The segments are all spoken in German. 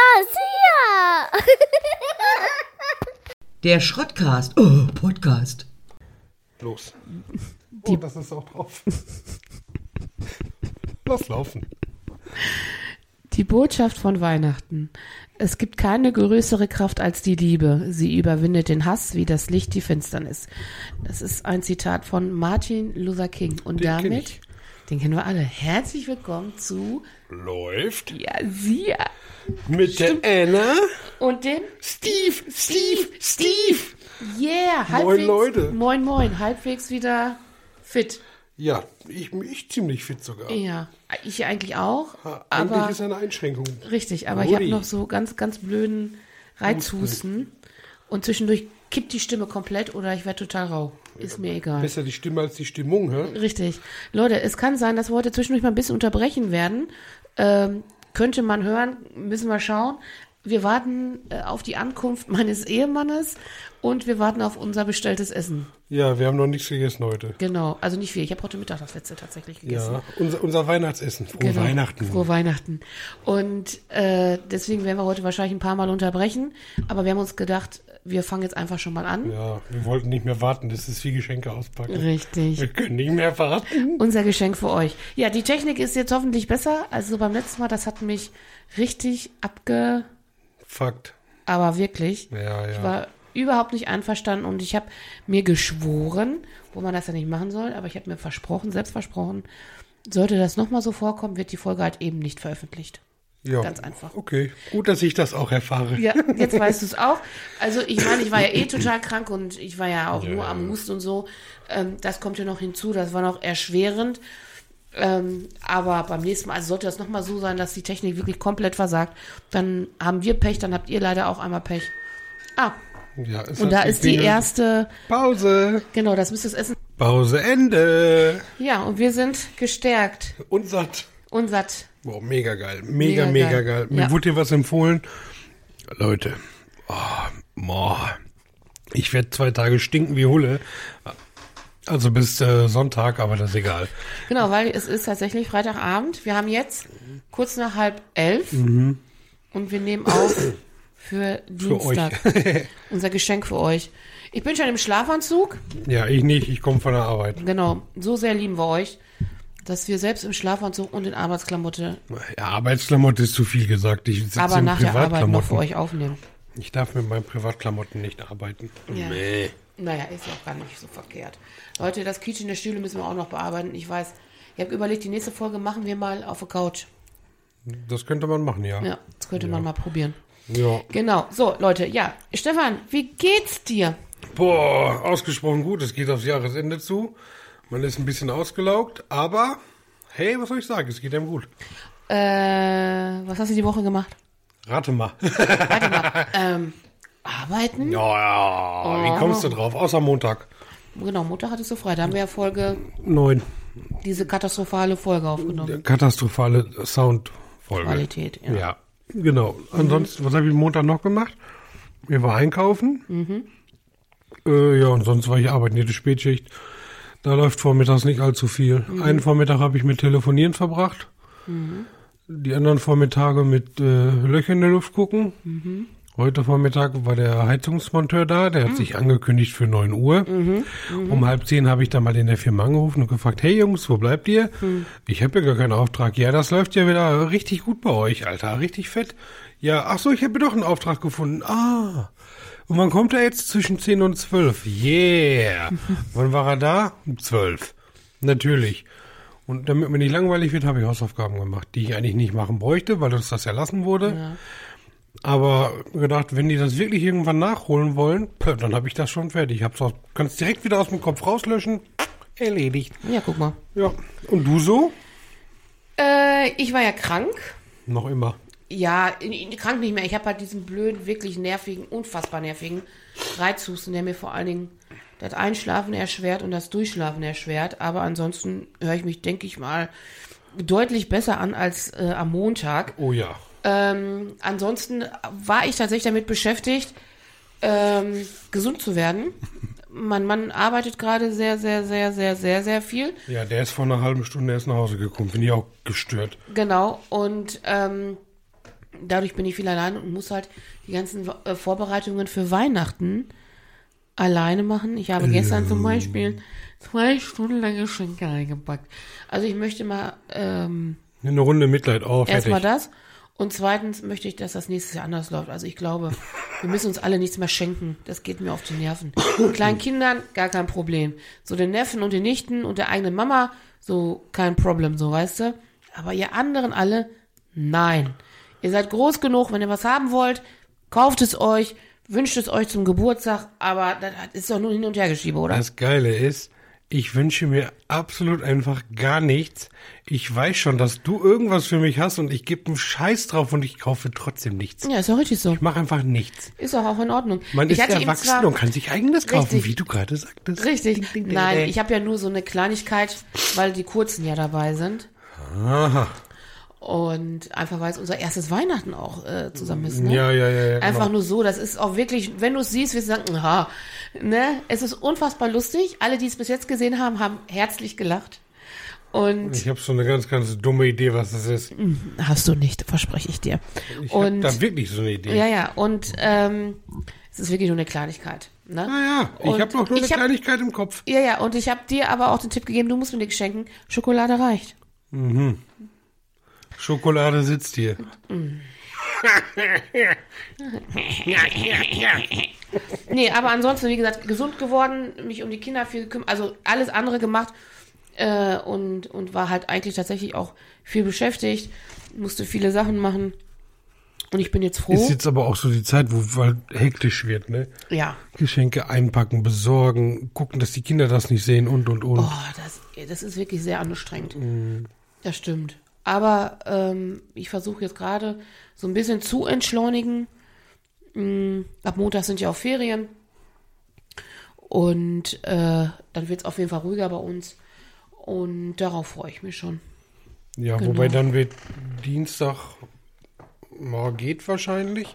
Sia! Der Schrottcast. Oh, Podcast. Los. Oh, das ist auch drauf. Lass laufen. Die Botschaft von Weihnachten. Es gibt keine größere Kraft als die Liebe. Sie überwindet den Hass wie das Licht die Finsternis. Das ist ein Zitat von Martin Luther King. Und damit, den kennen wir alle. Herzlich willkommen zu Läuft. Ja, Sia. Mit der Anna. Und dem Steve. Yeah, Moin, Leute. Moin, halbwegs wieder fit. Ja, ich ziemlich fit sogar. Ja, ich eigentlich auch. Eigentlich aber ist eine Einschränkung. richtig, aber ich habe noch so ganz blöden Reizhusten. Und zwischendurch kippt die Stimme komplett oder ich werde total rau. Ist mir egal. Besser die Stimme als die Stimmung, hä? Richtig. Leute, es kann sein, dass wir heute zwischendurch mal ein bisschen unterbrechen werden. Könnte man hören, müssen wir schauen. Wir warten auf die Ankunft meines Ehemannes und wir warten auf unser bestelltes Essen. Ja, wir haben noch nichts gegessen heute. Genau, also nicht viel. Ich habe heute Mittag das letzte tatsächlich gegessen. Ja, unser Weihnachtsessen. Frohe Weihnachten. Frohe Weihnachten. Und deswegen werden wir heute wahrscheinlich ein paar Mal unterbrechen. Aber wir haben uns gedacht, wir fangen jetzt einfach schon mal an. Ja, wir wollten nicht mehr warten. Das ist wie Geschenke auspacken. Richtig. Wir können nicht mehr warten. Unser Geschenk für euch. Ja, die Technik ist jetzt hoffentlich besser. Also beim letzten Mal, das hat mich richtig Fakt. Aber wirklich. Ja. Ich war überhaupt nicht einverstanden und ich habe mir geschworen, wo man das ja nicht machen soll, aber ich habe mir selbst versprochen, sollte das nochmal so vorkommen, wird die Folge halt eben nicht veröffentlicht. Ja. Ganz einfach. Okay, gut, dass ich das auch erfahre. Ja, jetzt weißt du es auch. Also ich meine, ich war ja total krank und ich war ja auch nur am Husten und so. Das kommt ja noch hinzu, das war noch erschwerend. Aber beim nächsten Mal, also sollte das nochmal so sein, dass die Technik wirklich komplett versagt, dann haben wir Pech, dann habt ihr leider auch einmal Pech. Ja, und da ist die erste Pause. Genau, das müsste das Essen. Pause Ende. Ja, und wir sind gestärkt. Und satt. Boah, mega geil. Mega geil. Mir wurde hier was empfohlen. Leute, ich werde 2 Tage stinken wie Hulle. Also bis Sonntag, aber das ist egal. Genau, weil es ist tatsächlich Freitagabend. Wir haben jetzt kurz nach 10:30 und wir nehmen auf für Dienstag. Für euch. Unser Geschenk für euch. Ich bin schon im Schlafanzug. Ja, ich nicht. Ich komme von der Arbeit. Genau, so sehr lieben wir euch, dass wir selbst im Schlafanzug und in Arbeitsklamotte. Ja, Arbeitsklamotte ist zu viel gesagt. Ich sitze aber in nach der Arbeit noch Privatklamotten. für euch aufnehmen. Ich darf mit meinen Privatklamotten nicht arbeiten. Ja. Nee. Naja, ist ja auch gar nicht so verkehrt. Leute, das Quietschen der Stühle müssen wir auch noch bearbeiten. Ich weiß, ich habe überlegt, die nächste Folge machen wir mal auf der Couch. Das könnte man machen, ja. Ja, das könnte man mal probieren. Ja. Genau, so Leute, ja. Stefan, wie geht's dir? Boah, ausgesprochen gut. Es geht aufs Jahresende zu. Man ist ein bisschen ausgelaugt, aber hey, was soll ich sagen? Es geht einem gut. Was hast du die Woche gemacht? Rate mal. Warte mal. Arbeiten? Ja. Wie kommst du drauf? Außer Montag. Genau, Montag hattest du frei. Da haben wir ja 9. diese katastrophale Folge aufgenommen. Katastrophale Soundfolge. Qualität, ja. Ja, genau. Ansonsten, was habe ich Montag noch gemacht? Ich war einkaufen. Ja, und sonst war ich arbeiten, jede Spätschicht. Da läuft vormittags nicht allzu viel. Einen Vormittag habe ich mit Telefonieren verbracht. Die anderen Vormittage mit Löcher in der Luft gucken. Heute Vormittag war der Heizungsmonteur da, der hat sich angekündigt für 9 Uhr. Um 9:30 habe ich dann mal in der Firma angerufen und gefragt, hey Jungs, wo bleibt ihr? Ich habe ja gar keinen Auftrag. Ja, das läuft ja wieder richtig gut bei euch, Alter, richtig fett. Ja, ach so, ich habe doch einen Auftrag gefunden. Und wann kommt er jetzt? Zwischen 10 und 12. Yeah. Wann war er da? Um 12. Natürlich. Und damit mir nicht langweilig wird, habe ich Hausaufgaben gemacht, die ich eigentlich nicht machen bräuchte, weil uns das erlassen wurde. Ja. Aber gedacht, wenn die das wirklich irgendwann nachholen wollen, dann habe ich das schon fertig. Kann es direkt wieder aus dem Kopf rauslöschen. Erledigt. Ja, guck mal. Ja. Und du so? Ich war ja krank. Noch immer. Ja, krank nicht mehr. Ich habe halt diesen blöden, wirklich nervigen, unfassbar nervigen Reizhusten, der mir vor allen Dingen das Einschlafen erschwert und das Durchschlafen erschwert. Aber ansonsten höre ich mich, denke ich mal, deutlich besser an als am Montag. Oh ja. Ansonsten war ich tatsächlich damit beschäftigt, gesund zu werden. Mein Mann arbeitet gerade sehr, sehr, sehr, sehr, sehr, sehr viel. Ja, der ist vor einer halben Stunde erst nach Hause gekommen. Bin ich auch gestört. Genau. Und dadurch bin ich viel allein und muss halt die ganzen Vorbereitungen für Weihnachten alleine machen. Ich habe gestern zum Beispiel 2 Stunden lang Geschenke eingepackt. Also ich möchte mal Eine Runde Mitleid. Oh, fertig. erstmal das. Und zweitens möchte ich, dass das nächstes Jahr anders läuft. Also ich glaube, wir müssen uns alle nichts mehr schenken. Das geht mir auf die Nerven. Kleinen Kindern, gar kein Problem. So den Neffen und den Nichten und der eigenen Mama, so kein Problem, so weißt du. Aber ihr anderen alle, nein. Ihr seid groß genug, wenn ihr was haben wollt, kauft es euch, wünscht es euch zum Geburtstag, aber das ist doch nur Hin- und Hergeschiebe, oder? Das Geile ist, ich wünsche mir absolut einfach gar nichts. Ich weiß schon, dass du irgendwas für mich hast und ich gebe einen Scheiß drauf und ich kaufe trotzdem nichts. Ja, ist doch richtig so. Ich mache einfach nichts. Ist doch auch in Ordnung. Man Ich ist hatte ihm erwachsen zwar- und kann sich eigenes kaufen, Richtig. wie du gerade sagtest. Richtig. Ding, ding, ding, Nein, ding. ich habe ja nur so eine Kleinigkeit, weil die Kurzen ja dabei sind. Aha. Und einfach, weil es unser erstes Weihnachten auch zusammen ist. Ne? Ja, Einfach genau. nur so, das ist auch wirklich, wenn du es siehst, wirst du sagen, aha, ne? Es ist unfassbar lustig. Alle, die es bis jetzt gesehen haben, haben herzlich gelacht. Und Ich habe so eine ganz, ganz dumme Idee, was das ist. hast du nicht, verspreche ich dir. Ich habe Und da wirklich so eine Idee. ja, und es ist wirklich nur eine Kleinigkeit. Ne? Naja, ich Und habe noch nur eine ich hab- Kleinigkeit im Kopf. Ja, und ich habe dir aber auch den Tipp gegeben, du musst mir nichts schenken. Schokolade reicht. Schokolade sitzt hier. Nee, aber ansonsten, wie gesagt, gesund geworden, mich um die Kinder viel gekümmert, also alles andere gemacht und war halt eigentlich tatsächlich auch viel beschäftigt, musste viele Sachen machen und ich bin jetzt froh. Ist jetzt aber auch so die Zeit, wo halt hektisch wird, ne? Ja. Geschenke einpacken, besorgen, gucken, dass die Kinder das nicht sehen und. Oh, das ist wirklich sehr anstrengend. Das stimmt. Aber ich versuche jetzt gerade so ein bisschen zu entschleunigen. Ab Montag sind ja auch Ferien. Und dann wird es auf jeden Fall ruhiger bei uns. Und darauf freue ich mich schon. Ja, Genau. wobei dann wird Dienstag, geht wahrscheinlich.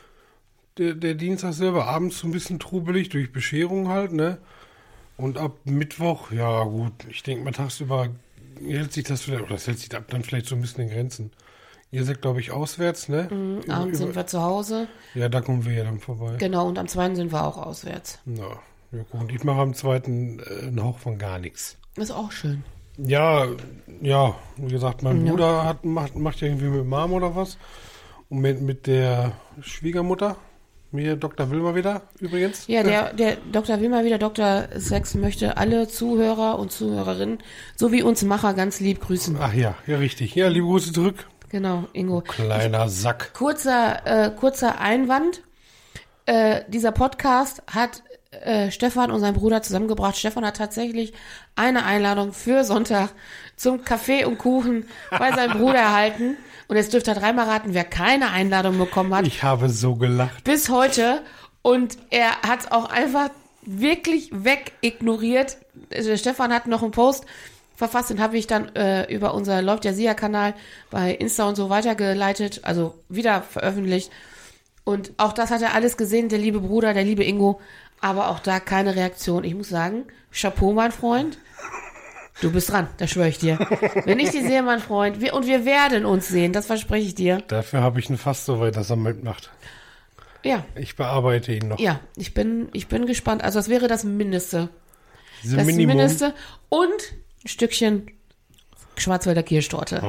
Der Dienstag selber abends so ein bisschen trubelig durch Bescherung halt, ne? Und ab Mittwoch, ja gut, ich denke mal tagsüber hält sich das vielleicht, oder das hält sich ab dann vielleicht so ein bisschen in Grenzen. Ihr seid, glaube ich, auswärts, ne? Abends sind wir zu Hause. Ja, da kommen wir ja dann vorbei. Genau, und am 2. sind wir auch auswärts. Ja gut, und ich mache am 2. einen Hauch von gar nichts. Ist auch schön. Ja, wie gesagt, mein Bruder macht ja irgendwie mit Mom oder was. Und mit der Schwiegermutter, mir Dr. Wilmer wieder übrigens. Ja, der Dr. Wilmer wieder, Dr. Sex möchte alle Zuhörer und Zuhörerinnen sowie uns Macher ganz lieb grüßen. Ach ja, richtig. Ja, liebe Grüße zurück. Genau, Ingo. Kleiner Sack. Kurzer Einwand. Dieser Podcast hat Stefan und sein Bruder zusammengebracht. Stefan hat tatsächlich eine Einladung für Sonntag zum Kaffee und Kuchen bei seinem Bruder erhalten. Und jetzt dürft ihr 3-mal raten, wer keine Einladung bekommen hat. Ich habe so gelacht. Bis heute. Und er hat es auch einfach wirklich wegignoriert. Stefan hat noch einen Post verfasst, den habe ich dann über unser Läuft der Sia-Kanal bei Insta und so weitergeleitet, also wieder veröffentlicht. Und auch das hat er alles gesehen, der liebe Bruder, der liebe Ingo. Aber auch da keine Reaktion. Ich muss sagen, Chapeau, mein Freund. Du bist dran, das schwöre ich dir. Wenn ich dich sehe, mein Freund, wir werden uns sehen, das verspreche ich dir. Dafür habe ich ihn fast so weit, dass er mitmacht. Ja, Ich bearbeite ihn noch. ja, ich bin gespannt. Also das wäre das Mindeste. Diese Das Minimum. Mindeste. Und ein Stückchen Schwarzwälder Kirschtorte.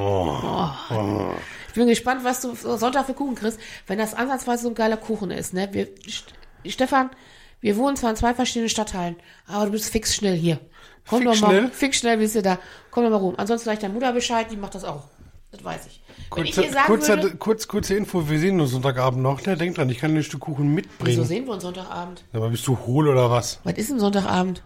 Ich bin gespannt, was du Sonntag für Kuchen kriegst, wenn das ansatzweise so ein geiler Kuchen ist. Ne? Stefan, wir wohnen zwar in 2 verschiedenen Stadtteilen, aber du bist fix schnell hier. Komm Fix doch mal, schnell? fix schnell bist du da. Komm doch mal rum. Ansonsten sag ich deiner Mutter Bescheid, die macht das auch. Das weiß ich. Wenn ich dir sagen würde, Kurze Info, wir sehen uns Sonntagabend noch. Ne? Denk dran, ich kann ein Stück Kuchen wieso mitbringen. sehen wir uns Sonntagabend? Aber bist du hohl oder was? Was ist denn Sonntagabend?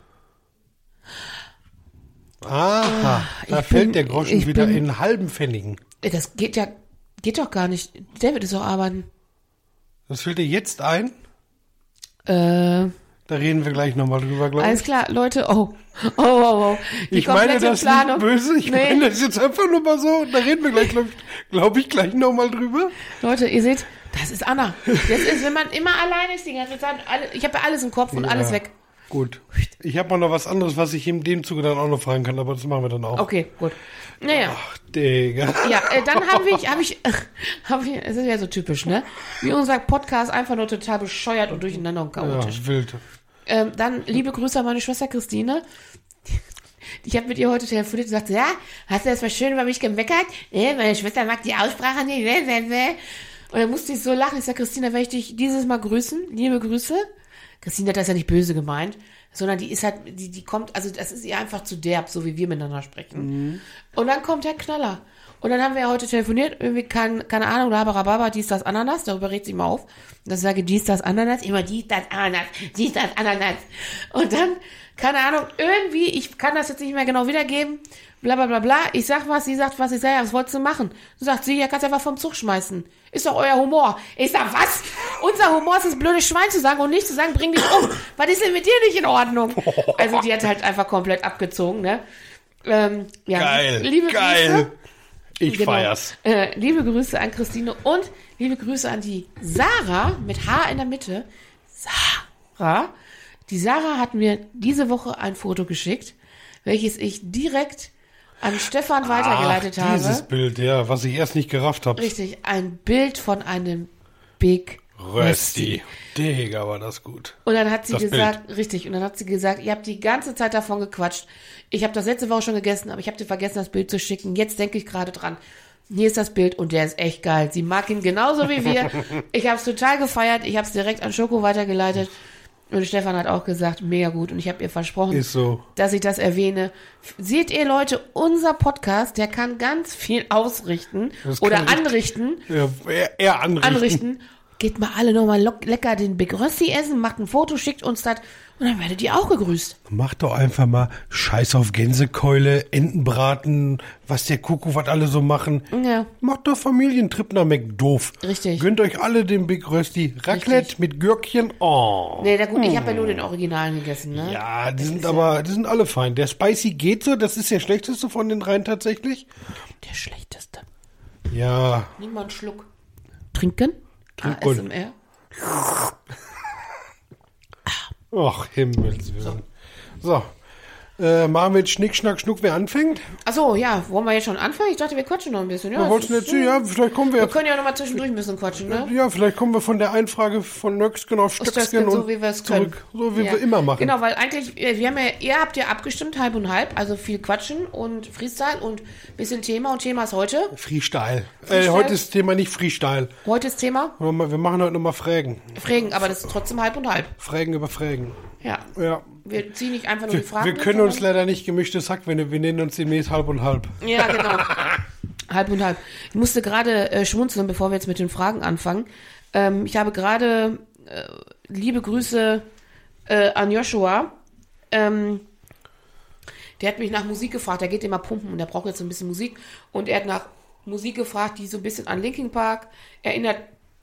Aha, da ich fällt bin- der Groschen ich wieder bin- in halben Pfennigen. Das geht doch gar nicht. David ist doch arbeiten. Das fällt dir jetzt ein? Äh, Da reden wir gleich nochmal drüber, glaube alles ich. klar, Leute. Oh. Die Ich meine komplette das Planung. nicht böse, ich Nee. meine das jetzt einfach nur mal so. Da reden wir gleich, glaube ich, gleich nochmal drüber. Leute, ihr seht, das ist Anna. Das ist, wenn man immer alleine ist die ganze Zeit. Ich habe ja alles im Kopf und alles weg. Gut. Ich habe noch was anderes, was ich in dem Zuge dann auch noch fragen kann, aber das machen wir dann auch. Okay, gut. Naja. Ach, Digga. Ja, dann habe ich, es ist ja so typisch, ne? Wie unser Podcast einfach nur total bescheuert und durcheinander und chaotisch. Ja, wild. Dann liebe Grüße an meine Schwester Christine. Ich habe mit ihr heute telefoniert und sagte, ja, hast du das mal schön über mich gemeckert? Meine Schwester mag die Aussprache nicht. Und dann musste ich so lachen. Ich sage, Christina, werde ich dich dieses Mal grüßen? Liebe Grüße. Christine hat das ja nicht böse gemeint, sondern die ist halt, die kommt, also das ist ihr einfach zu derb, so wie wir miteinander sprechen. Und dann kommt der Knaller. Und dann haben wir ja heute telefoniert, irgendwie keine Ahnung, Labarababa, dies, das, Ananas, darüber regt sie immer auf. Und dann sage ich, dies, das, Ananas, immer dies, das, Ananas, dies, das, Ananas. Und dann, keine Ahnung, irgendwie, ich kann das jetzt nicht mehr genau wiedergeben, bla bla bla bla, ich sag was, sie sagt was, ich sage, ja, was wolltest du machen? So sagt sie, ja, kannst einfach vom Zug schmeißen. Ist doch euer Humor. Ich sag, was? Unser Humor ist das blöde Schwein zu sagen und nicht zu sagen, bring dich um. Was ist denn mit dir nicht in Ordnung? Also die hat halt einfach komplett abgezogen, ne? Ja, Geil, liebe geil. Grüße. Ich feier's. Liebe Grüße an Christine und liebe Grüße an die Sarah mit H in der Mitte. Sarah. Die Sarah hat mir diese Woche ein Foto geschickt, welches ich direkt an Stefan weitergeleitet habe. Dieses Bild, ja, was ich erst nicht gerafft habe. Richtig, ein Bild von einem Big Rösti. Digga, war das gut. Und dann hat sie Das gesagt, richtig, und dann hat sie gesagt, ihr habt die ganze Zeit davon gequatscht. Ich habe das letzte Woche schon gegessen, aber ich habe dir vergessen, das Bild zu schicken. Jetzt denke ich gerade dran. Hier ist das Bild und der ist echt geil. Sie mag ihn genauso wie wir. Ich habe es total gefeiert. Ich habe es direkt an Schoko weitergeleitet. Und Stefan hat auch gesagt, mega gut. Und ich habe ihr versprochen, Ist so. dass ich das erwähne. Seht ihr, Leute, unser Podcast, der kann ganz viel ausrichten Das oder kann richtig- anrichten. Ja, eher anrichten. Geht mal alle nochmal lecker den Big Rösti essen, macht ein Foto, schickt uns das und dann werdet ihr auch gegrüßt. Mach doch einfach mal Scheiß auf Gänsekeule, Entenbraten, was der Kuckuck, was alle so machen. Ja. Macht doch Familientrip nach McDoof. Richtig. Gönnt euch alle den Big Rösti. Raclette Richtig. mit Gürkchen. Oh. Nee, na gut, ich habe ja nur den Originalen gegessen, ne? Ja, die sind alle fein. Der Spicy geht so, das ist der schlechteste von den dreien tatsächlich. Der schlechteste. Ja, Nimm mal einen Schluck. Trinken? Trinken. ASMR. ach Himmelswillen. So, machen wir jetzt Schnick, Schnack, Schnuck, wer anfängt? Achso, ja, wollen wir jetzt schon anfangen? Ich dachte, wir quatschen noch ein bisschen. Ja, Ja, wolltest du das jetzt, ist- ja, vielleicht kommen wir wir jetzt. können ja noch mal zwischendurch ein bisschen quatschen, ne? Ja, vielleicht kommen wir von der einen Frage von Nöcksken auf Stöcksken so und wie wir es zurück. können. So wie Ja. wir immer machen. Genau, weil eigentlich, wir haben ja, ihr habt ja abgestimmt, halb und halb, also viel Quatschen und Freestyle und bisschen Thema und Thema ist heute. Freestyle. Freestyle? Heute ist Thema nicht Freestyle. Heute ist Thema Wir machen heute nochmal Fragen. Fragen, aber das ist trotzdem halb und halb. Fragen über Fragen. Ja. Ja. Wir ziehen nicht einfach nur die Fragen. Wir können uns leider nicht gemischtes Hack, wir nennen uns demnächst halb und halb. Ja, genau. Halb und halb. Ich musste gerade schmunzeln, bevor wir jetzt mit den Fragen anfangen. Ich habe gerade liebe Grüße an Joshua. Der hat mich nach Musik gefragt. Der geht immer pumpen und der braucht jetzt so ein bisschen Musik. Und er hat nach Musik gefragt, die so ein bisschen an Linkin Park erinnert,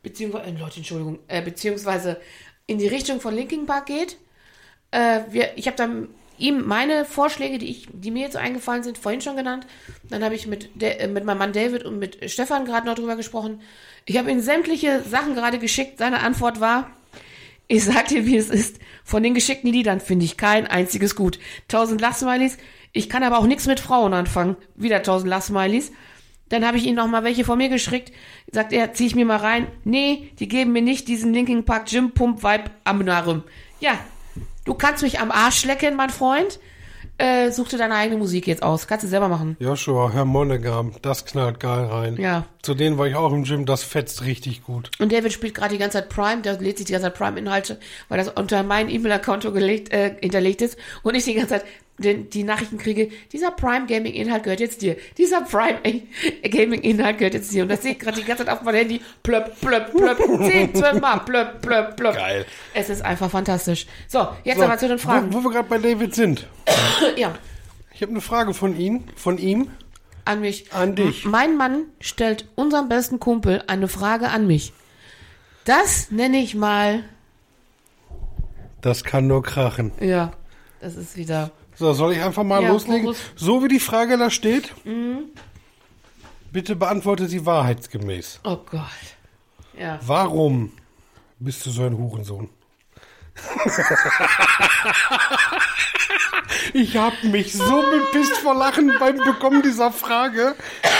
beziehungsweise in die Richtung von Linkin Park geht. Ich habe dann ihm meine Vorschläge, die mir jetzt so eingefallen sind, vorhin schon genannt. Dann habe ich mit meinem Mann David und mit Stefan gerade noch drüber gesprochen. Ich habe ihm sämtliche Sachen gerade geschickt. Seine Antwort war, ich sag dir, wie es ist. Von den geschickten Liedern finde ich kein einziges gut. 1000 Lachsmilies. Ich kann aber auch nichts mit Frauen anfangen. Wieder 1000 Lachsmilies. Dann habe ich ihm noch mal welche von mir geschickt. Sagt er, zieh ich mir mal rein. Nee, die geben mir nicht diesen Linkin Park Gym Pump Vibe am Narum. Ja, du kannst mich am Arsch lecken, mein Freund. Such dir deine eigene Musik jetzt aus. Kannst du selber machen. Joshua, Herr Monegam, das knallt geil rein. Ja. Zu denen war ich auch im Gym, das fetzt richtig gut. Und David spielt gerade die ganze Zeit Prime, der lädt sich die ganze Zeit Prime-Inhalte, weil das unter meinem E-Mail-Account hinterlegt ist und ich die ganze Zeit die Nachrichten kriege, dieser Prime-Gaming-Inhalt gehört jetzt dir. Dieser Prime-Gaming-Inhalt gehört jetzt dir. Und das sehe ich gerade die ganze Zeit auf meinem Handy. Plöpp, plöpp, plöpp. 10, 12 Mal. Plöpp, plöpp, plöpp. Geil. Es ist einfach fantastisch. So, jetzt So, aber zu den Fragen. Wo wir gerade bei David sind. Ja, Ich habe eine Frage von ihm. an mich. An dich. Mein Mann stellt unserem besten Kumpel eine Frage an mich. Das nenne ich mal, Das kann nur krachen. ja, das ist wieder... So, soll ich einfach mal Ja, loslegen? Boris. So wie die Frage da steht, bitte beantworte sie wahrheitsgemäß. Oh Gott. Ja. Warum bist du so ein Hurensohn? Ich habe mich so bepisst vor Lachen beim Bekommen dieser Frage.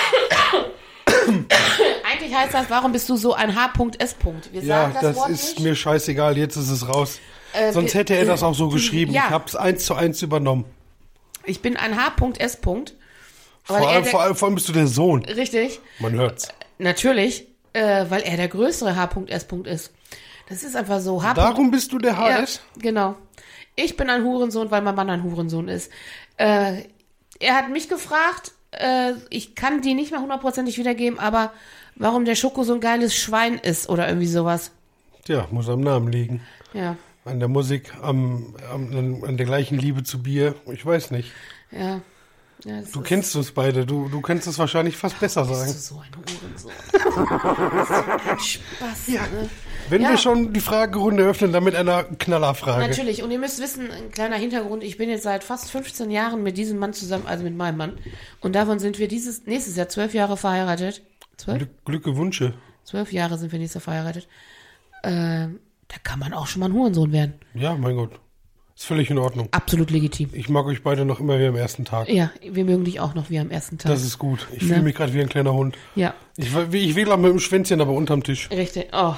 Eigentlich heißt das, warum bist du so ein H.S. Wir sagen Das Wort ist nicht. mir scheißegal, jetzt ist es raus. Sonst hätte er das auch so geschrieben. Ja. Ich habe es 1:1 übernommen. Ich bin ein H.S. Vor allem bist du der Sohn. Richtig. Man hört's. Natürlich, weil er der größere H.S. ist. Das ist einfach so. Darum bist du der HS? Ja, genau. Ich bin ein Hurensohn, weil mein Mann ein Hurensohn ist. Er hat mich gefragt, ich kann die nicht mehr 100%ig wiedergeben, aber warum der Schoko so ein geiles Schwein ist oder irgendwie sowas. Ja, muss am Namen liegen. Ja, An der Musik, an der gleichen Liebe zu Bier. Ich weiß nicht. ja. Du kennst uns beide. Du kannst es wahrscheinlich fast besser sagen. Bist du so ein Hurensohn. Das ist so ein Spaß. Ja. Ne? Wenn Ja. wir schon die Fragerunde öffnen, dann mit einer Knallerfrage. Natürlich. Und ihr müsst wissen, ein kleiner Hintergrund, ich bin jetzt seit fast 15 Jahren mit diesem Mann zusammen, also mit meinem Mann. Und davon sind wir nächstes Jahr 12 Jahre verheiratet. 12? Glückwünsche. 12 Jahre sind wir nächstes Jahr verheiratet. Da kann man auch schon mal ein Hurensohn werden. Ja, mein Gott. Ist völlig in Ordnung. Absolut legitim. Ich mag euch beide noch immer wie am ersten Tag. Ja, wir mögen dich auch noch wie am ersten Tag. Das ist gut. Ich fühle mich gerade wie ein kleiner Hund. Ja, Ich wedel auch mit dem Schwänzchen, aber unterm Tisch. richtig. Oh.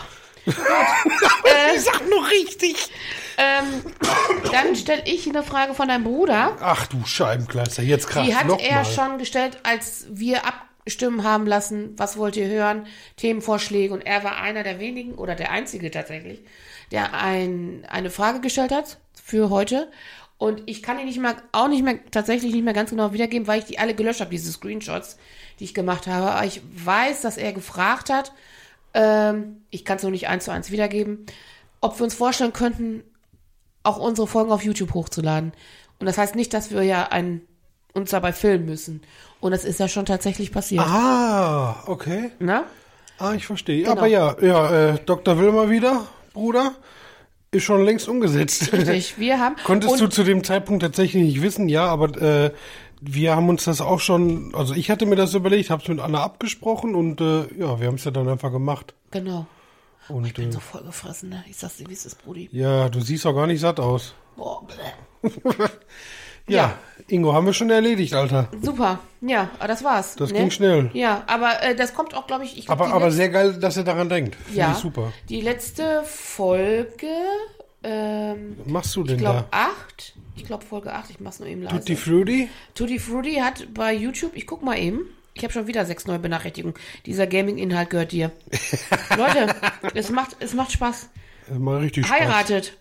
Ich sag nur richtig. Dann stelle ich eine Frage von deinem Bruder. Ach du Scheibenkleister, jetzt krass. Die hat noch er mal. schon gestellt, als wir abstimmen haben lassen, was wollt ihr hören, Themenvorschläge. Und er war einer der wenigen oder der einzige tatsächlich, der eine Frage gestellt hat für heute. Und ich kann die tatsächlich nicht mehr ganz genau wiedergeben, weil ich die alle gelöscht habe, diese Screenshots, die ich gemacht habe. Aber ich weiß, dass er gefragt hat, ich kann es noch nicht 1:1 wiedergeben, ob wir uns vorstellen könnten, auch unsere Folgen auf YouTube hochzuladen. Und das heißt nicht, dass wir ja uns dabei filmen müssen. Und das ist ja schon tatsächlich passiert. Ah, okay. Na? Ah, ich verstehe. Genau. Aber ja, Dr. Wilmer wieder, Bruder, ist schon längst umgesetzt. Richtig, wir haben... Konntest und du zu dem Zeitpunkt tatsächlich nicht wissen, ja, aber wir haben uns das auch schon, also ich hatte mir das überlegt, habe es mit Anna abgesprochen und ja, wir haben es ja dann einfach gemacht. Genau. Und Ich bin so vollgefressen, ne? Ich sag's dir, wie es ist, Brudi. ja, du siehst auch gar nicht satt aus. Boah, bläh. Ja, Ingo, haben wir schon erledigt, Alter. Super. Ja, aber das war's. Das ging schnell. Ja, aber das kommt auch, glaube ich... glaub, Aber sehr geil, dass ihr daran denkt. Finde ja, ich super. die letzte Folge... Was machst du denn Ich glaube da? 8. Ich glaube Folge 8. Ich mach's nur eben leise. Tutti Frutti? Tutti Frutti hat bei YouTube, ich guck mal eben, ich habe schon wieder 6 neue Benachrichtigungen. Dieser Gaming-Inhalt gehört dir. Leute, es macht Spaß. Mal richtig Spaß. Heiratet.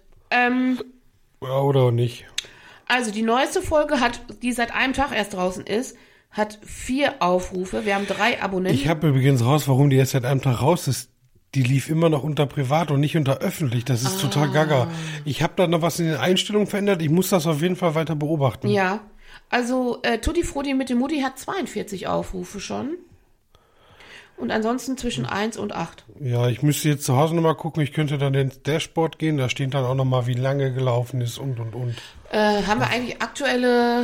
Ja, oder auch nicht. Also die neueste Folge die seit einem Tag erst draußen ist, hat 4 Aufrufe. Wir haben 3 Abonnenten. Ich habe übrigens raus, warum die jetzt seit einem Tag raus ist. Die lief immer noch unter privat und nicht unter öffentlich. Das ist total gaga. Ich habe da noch was in den Einstellungen verändert. Ich muss das auf jeden Fall weiter beobachten. Ja, also Tutti Frutti mit dem Mutti hat 42 Aufrufe schon. Und ansonsten zwischen 1 und 8. Ja, ich müsste jetzt zu Hause nochmal gucken. Ich könnte dann ins Dashboard gehen. Da steht dann auch nochmal, wie lange gelaufen ist und. Haben wir eigentlich aktuelle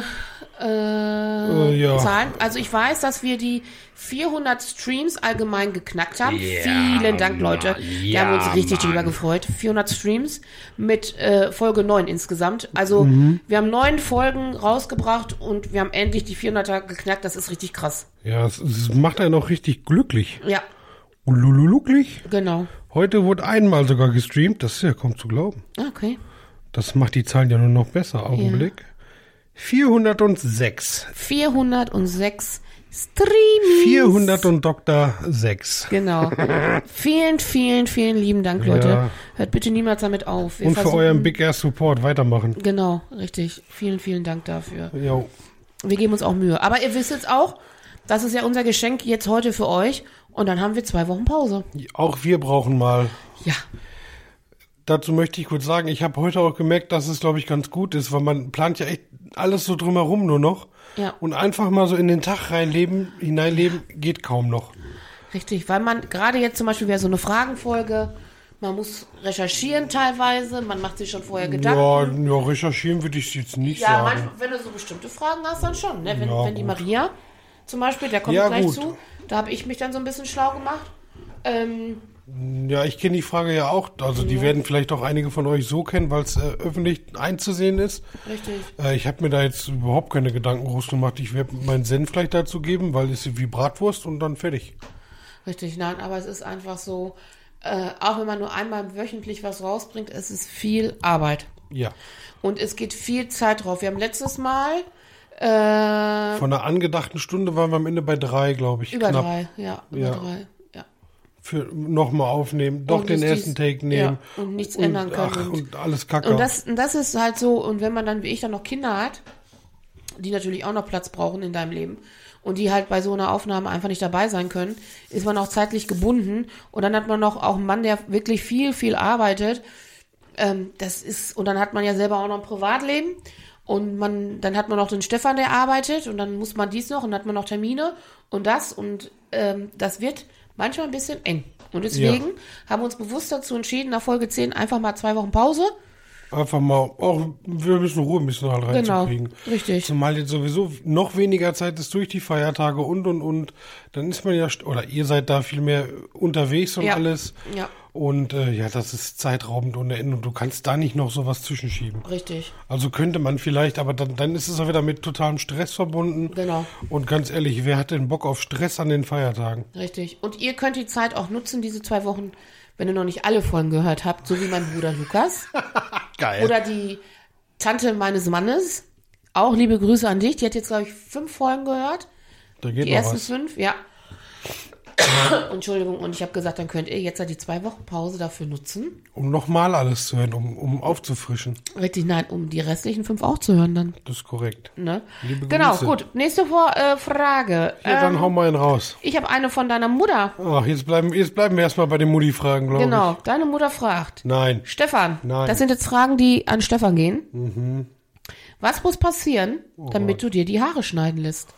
ja. Zahlen? Also ich weiß, dass wir die 400 Streams allgemein geknackt haben. Vielen Dank, Leute. Wir haben uns richtig drüber gefreut. 400 Streams mit Folge 9 insgesamt. Also wir haben 9 Folgen rausgebracht und wir haben endlich die 400er geknackt. Das ist richtig krass. Ja, es macht einen auch richtig glücklich. Ja, Ulululuglich. genau. Heute wurde einmal sogar gestreamt. Das ist ja kaum zu glauben. Okay. Das macht die Zahlen ja nur noch besser. Augenblick. 406. 406 Streamings. 400 und Dr. 6. Genau. Vielen, vielen, vielen lieben Dank, Leute. Ja. Hört bitte niemals damit auf. Wir Und für versuchen- euren Big Air Support weitermachen. Genau, richtig. Vielen, vielen Dank dafür. Jo. Wir geben uns auch Mühe. Aber ihr wisst jetzt auch, das ist ja unser Geschenk jetzt heute für euch. Und dann haben wir 2 Wochen Pause. Auch wir brauchen mal. Ja. Dazu möchte ich kurz sagen, ich habe heute auch gemerkt, dass es, glaube ich, ganz gut ist, weil man plant ja echt alles so drumherum nur noch. Ja. Und einfach mal so in den Tag hineinleben, geht kaum noch. Richtig, weil man gerade jetzt zum Beispiel wäre so eine Fragenfolge, man muss recherchieren teilweise, man macht sich schon vorher Gedanken. Ja, recherchieren würde ich jetzt nicht Ja, sagen. manchmal, wenn du so bestimmte Fragen hast, dann schon. Ne? Wenn, Ja, wenn die gut. Maria zum Beispiel, der kommt Ja, gleich gut. zu, da habe ich mich dann so ein bisschen schlau gemacht. Ja, ich kenne die Frage ja auch. Also die werden vielleicht auch einige von euch so kennen, weil es öffentlich einzusehen ist. Richtig. Ich habe mir da jetzt überhaupt keine Gedanken groß gemacht. Ich werde meinen Senf vielleicht dazu geben, weil es ist wie Bratwurst und dann fertig. Richtig, nein, aber es ist einfach so, auch wenn man nur einmal wöchentlich was rausbringt, es ist viel Arbeit. Ja. Und es geht viel Zeit drauf. Wir haben letztes Mal Von einer angedachten Stunde waren wir am Ende bei 3, glaube ich. über knapp. 3, ja, über Ja. 3, ja. Für nochmal aufnehmen, doch Und den es ersten Take nehmen. Ja, und nichts ändern können. Ach, und alles Kacke. Und das ist halt so, und wenn man dann, wie ich, dann noch Kinder hat, die natürlich auch noch Platz brauchen in deinem Leben und die halt bei so einer Aufnahme einfach nicht dabei sein können, ist man auch zeitlich gebunden. Und dann hat man noch auch einen Mann, der wirklich viel, viel arbeitet. Und dann hat man ja selber auch noch ein Privatleben. Und dann hat man noch den Stefan, der arbeitet. Und dann muss man dies noch und dann hat man noch Termine und das. Und das wird manchmal ein bisschen eng. Und deswegen haben wir uns bewusst dazu entschieden, nach Folge 10 einfach mal 2 Wochen Pause. Einfach mal, auch wir müssen Ruhe ein bisschen halt reinzukriegen. Genau, richtig. Zumal jetzt sowieso noch weniger Zeit ist durch die Feiertage und. Dann ist man ja, oder ihr seid da viel mehr unterwegs und alles. Ja. Und das ist zeitraubend ohne Ende und du kannst da nicht noch sowas zwischenschieben. Richtig. Also könnte man vielleicht, aber dann ist es auch wieder mit totalem Stress verbunden. Genau. Und ganz ehrlich, wer hat denn Bock auf Stress an den Feiertagen? Richtig. Und ihr könnt die Zeit auch nutzen, diese 2 Wochen, wenn ihr noch nicht alle Folgen gehört habt, so wie mein Bruder Lukas. Geil. Oder die Tante meines Mannes. Auch liebe Grüße an dich. Die hat jetzt, glaube ich, 5 Folgen gehört. Da geht Die noch ersten was. 5, ja. Entschuldigung, und ich habe gesagt, dann könnt ihr jetzt halt die 2 Wochen Pause dafür nutzen. Um nochmal alles zu hören, um aufzufrischen. Richtig, nein, um die restlichen 5 auch zu hören dann. Das ist korrekt. Ne? Liebe Genau, Grüße. gut. Nächste Frage. Ja, dann hau mal einen raus. Ich habe eine von deiner Mutter. Ach, jetzt bleiben wir erstmal bei den Mutti-Fragen, glaube Genau, deine Mutter fragt. ich. Nein. Stefan, Nein. das sind jetzt Fragen, die an Stefan gehen. Was muss passieren, damit du dir die Haare schneiden lässt?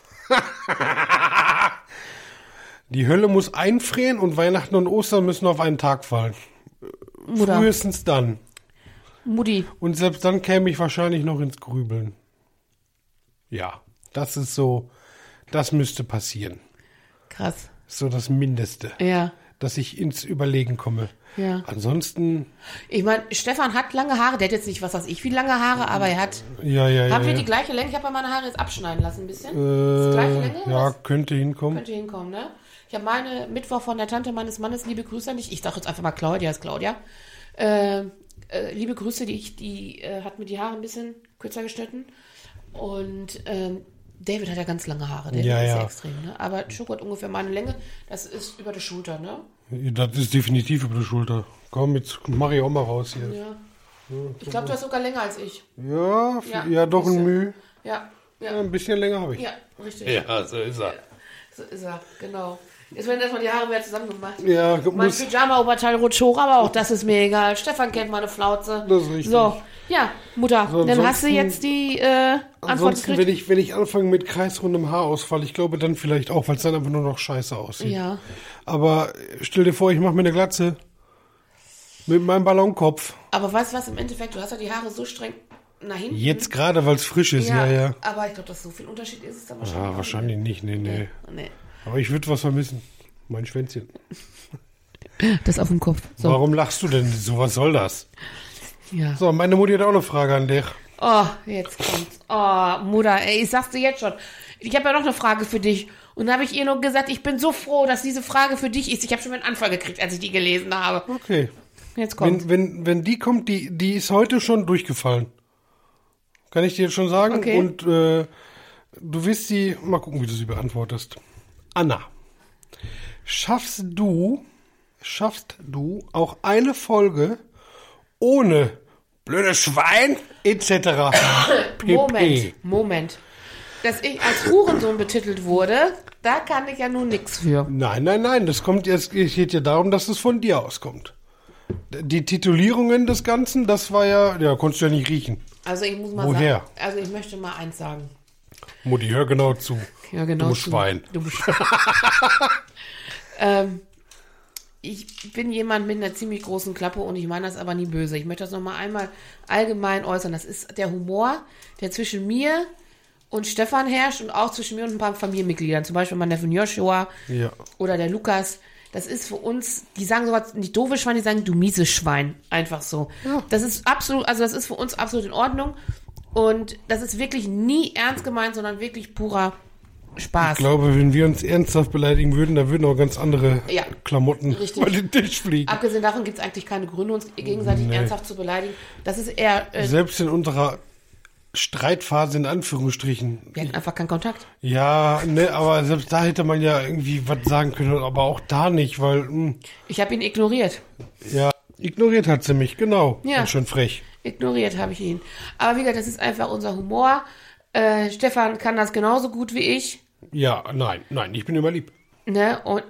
Die Hölle muss einfrieren und Weihnachten und Ostern müssen auf einen Tag fallen. Mutter. Frühestens dann. Mutti. Und selbst dann käme ich wahrscheinlich noch ins Grübeln. Ja, das ist so, das müsste passieren. Krass. So das Mindeste, Ja, dass ich ins Überlegen komme. ja. Ansonsten, Ich meine, Stefan hat lange Haare. Der hat jetzt nicht, was weiß ich, wie lange Haare, aber er hat... Haben wir die gleiche Länge? Ich habe meine Haare jetzt abschneiden lassen ein bisschen. Das gleiche Länge? ja, Was? könnte hinkommen. Könnte hinkommen, ne? Ich habe meine Mittwoch von der Tante meines Mannes, liebe Grüße an dich. Ich sage jetzt einfach mal Claudia, ist Claudia. Liebe Grüße, die hat mir die Haare ein bisschen kürzer geschnitten. Und David hat ja ganz lange Haare. David Ja, ist ja. extrem, ne? Aber Schoko hat ungefähr meine Länge. Das ist über die Schulter, ne? Das ist definitiv über die Schulter. Komm, jetzt mach ich auch mal raus hier. Ja. Ich glaube, du hast sogar länger als ich. Ja, doch ein Mühe. Ja, Ja, ja, ein bisschen länger habe ich. ja, richtig. Ja, so ist er. So ist er, genau. Jetzt werden erstmal die Haare wieder zusammen gemacht. Ja, Mein muss, Pyjama-Oberteil rutscht hoch, aber auch das ist mir egal. Stefan kennt meine Flauze. Das ist richtig. So, ja, Mutter, So, dann hast du ansonsten- jetzt die Antwort ansonsten, gekriegt. wenn ich anfange mit kreisrundem Haarausfall, ich glaube dann vielleicht auch, weil es dann einfach nur noch scheiße aussieht. Ja, Aber stell dir vor, ich mache mir eine Glatze mit meinem Ballonkopf. aber weißt du was, im Endeffekt, du hast ja die Haare so streng nach hinten. Jetzt gerade, weil es frisch ist, ja. Aber ich glaube, dass so viel Unterschied ist es dann wahrscheinlich. Ja, wahrscheinlich nicht, nee. Nee. Aber ich würde was vermissen. Mein Schwänzchen. Das auf dem Kopf. So, Warum lachst du denn so? Was soll das? ja. So, meine Mutti hat auch eine Frage an dich. Oh, jetzt kommt's. Oh, Mutter, ey, ich sag's dir jetzt schon. Ich habe ja noch eine Frage für dich. Und da habe ich ihr nur gesagt, ich bin so froh, dass diese Frage für dich ist. Ich habe schon einen Anfall gekriegt, als ich die gelesen habe. Okay. Jetzt kommt's. Wenn die kommt, die ist heute schon durchgefallen. Kann ich dir jetzt schon sagen. Okay. Und du wirst sie, mal gucken, wie du sie beantwortest. Anna, schaffst du auch eine Folge ohne blödes Schwein etc. pp. Moment. Dass ich als Hurensohn betitelt wurde, da kann ich ja nun nichts für. Nein, das kommt jetzt, es geht ja darum, dass es von dir auskommt. Die Titulierungen des Ganzen, das war ja, konntest du ja nicht riechen. Also ich muss mal Woher? sagen, also ich möchte mal eins sagen. Mutti, hör genau zu. Ja, genau. Du Schwein. Du Schwein. Ich bin jemand mit einer ziemlich großen Klappe und ich meine das aber nie böse. Ich möchte das nochmal einmal allgemein äußern. Das ist der Humor, der zwischen mir und Stefan herrscht und auch zwischen mir und ein paar Familienmitgliedern. Zum Beispiel mein Neffe Joshua Ja. oder der Lukas. Das ist für uns, die sagen sowas nicht doofe Schwein, die sagen du mieses Schwein. Einfach so. Ja. Das ist absolut, also das ist für uns absolut in Ordnung. Und das ist wirklich nie ernst gemeint, sondern wirklich purer Spaß. Ich glaube, wenn wir uns ernsthaft beleidigen würden, da würden auch ganz andere Klamotten bei den Tisch fliegen. Abgesehen davon gibt es eigentlich keine Gründe, uns gegenseitig ernsthaft zu beleidigen. Das ist eher... Selbst in unserer Streitphase in Anführungsstrichen. Wir hatten einfach keinen Kontakt. Ja, ne, aber selbst da hätte man ja irgendwie was sagen können, aber auch da nicht, weil... Ich habe ihn ignoriert. Ja, ignoriert hat sie mich, genau. Ja. Und schon frech. Ignoriert habe ich ihn. Aber wie gesagt, das ist einfach unser Humor. Stefan kann das genauso gut wie ich. Ja, nein, ich bin immer lieb. Ne? Und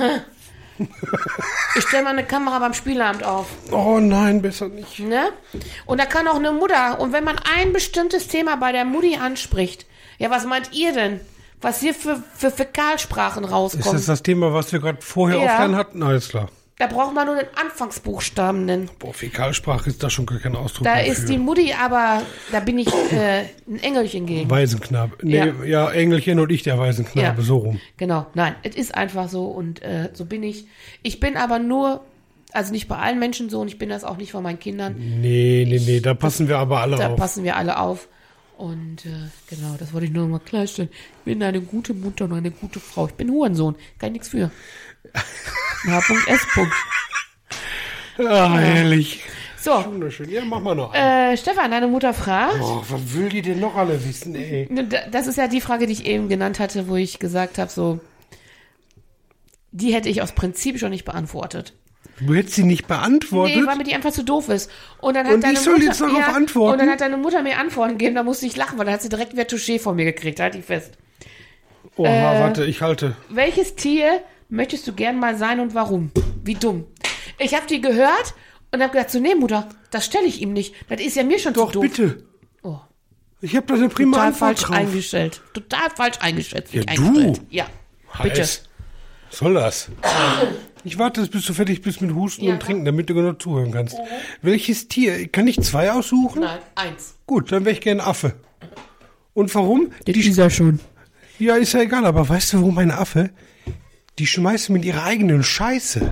ich stelle mal eine Kamera beim Spielabend auf. Oh nein, besser nicht. Ne? Und da kann auch eine Mutter. Und wenn man ein bestimmtes Thema bei der Mutti anspricht, ja, was meint ihr denn? Was hier für Fäkalsprachen rauskommt? Ist das das Thema, was wir gerade vorher offline hatten? Alles klar. Da braucht man nur den Anfangsbuchstaben nennen. Boah, Fäkalsprache ist da schon gar kein Ausdruck Da dafür. ist die Mutti, aber da bin ich ein Engelchen gegen. Waisenknabe. Nee, ja, Engelchen und ich der Waisenknabe, so rum. Genau, nein, es ist einfach so und so bin ich. Ich bin aber nur, also nicht bei allen Menschen so und ich bin das auch nicht von meinen Kindern. Nee, da passen wir aber alle auf. Da passen wir alle auf. Und genau, das wollte ich nur noch mal klarstellen. Ich bin eine gute Mutter und eine gute Frau. Ich bin Hurensohn, kann nichts für. H.S. Herrlich. So. Wunderschön. Ja, mach mal noch einen. Stefan, deine Mutter fragt. Oh, was will die denn noch alle wissen, ey? Das ist ja die Frage, die ich eben genannt hatte, wo ich gesagt habe, so, die hätte ich aus Prinzip schon nicht beantwortet. Du hättest sie nicht beantwortet? Nee, weil mir die einfach zu doof ist. Und dann hat ich soll jetzt darauf antworten? Und dann hat deine Mutter mir Antworten gegeben, da musste ich lachen, weil dann hat sie direkt wieder Touché von mir gekriegt, halt ich fest. Oha, warte, ich halte. Welches Tier möchtest du gern mal sein und warum? Wie dumm. Ich habe die gehört und habe gedacht, so, nee, Mutter, das stelle ich ihm nicht. Das ist ja mir schon zu doof. Doch, bitte. Oh. Ich habe da eine prima Total Antwort falsch drauf. eingestellt. Total falsch eingeschätzt. Ja, eingestellt. Ja, bitte. Was soll das? Ich warte, bis du fertig bist mit Husten und Trinken, damit du genau zuhören kannst. Welches Tier? Kann ich 2 aussuchen? Nein, 1. Gut, dann wäre ich gern Affe. Und warum? Das ist ja schon. Ja, ist ja egal, aber weißt du, warum ein Affe? Die schmeißen mit ihrer eigenen Scheiße.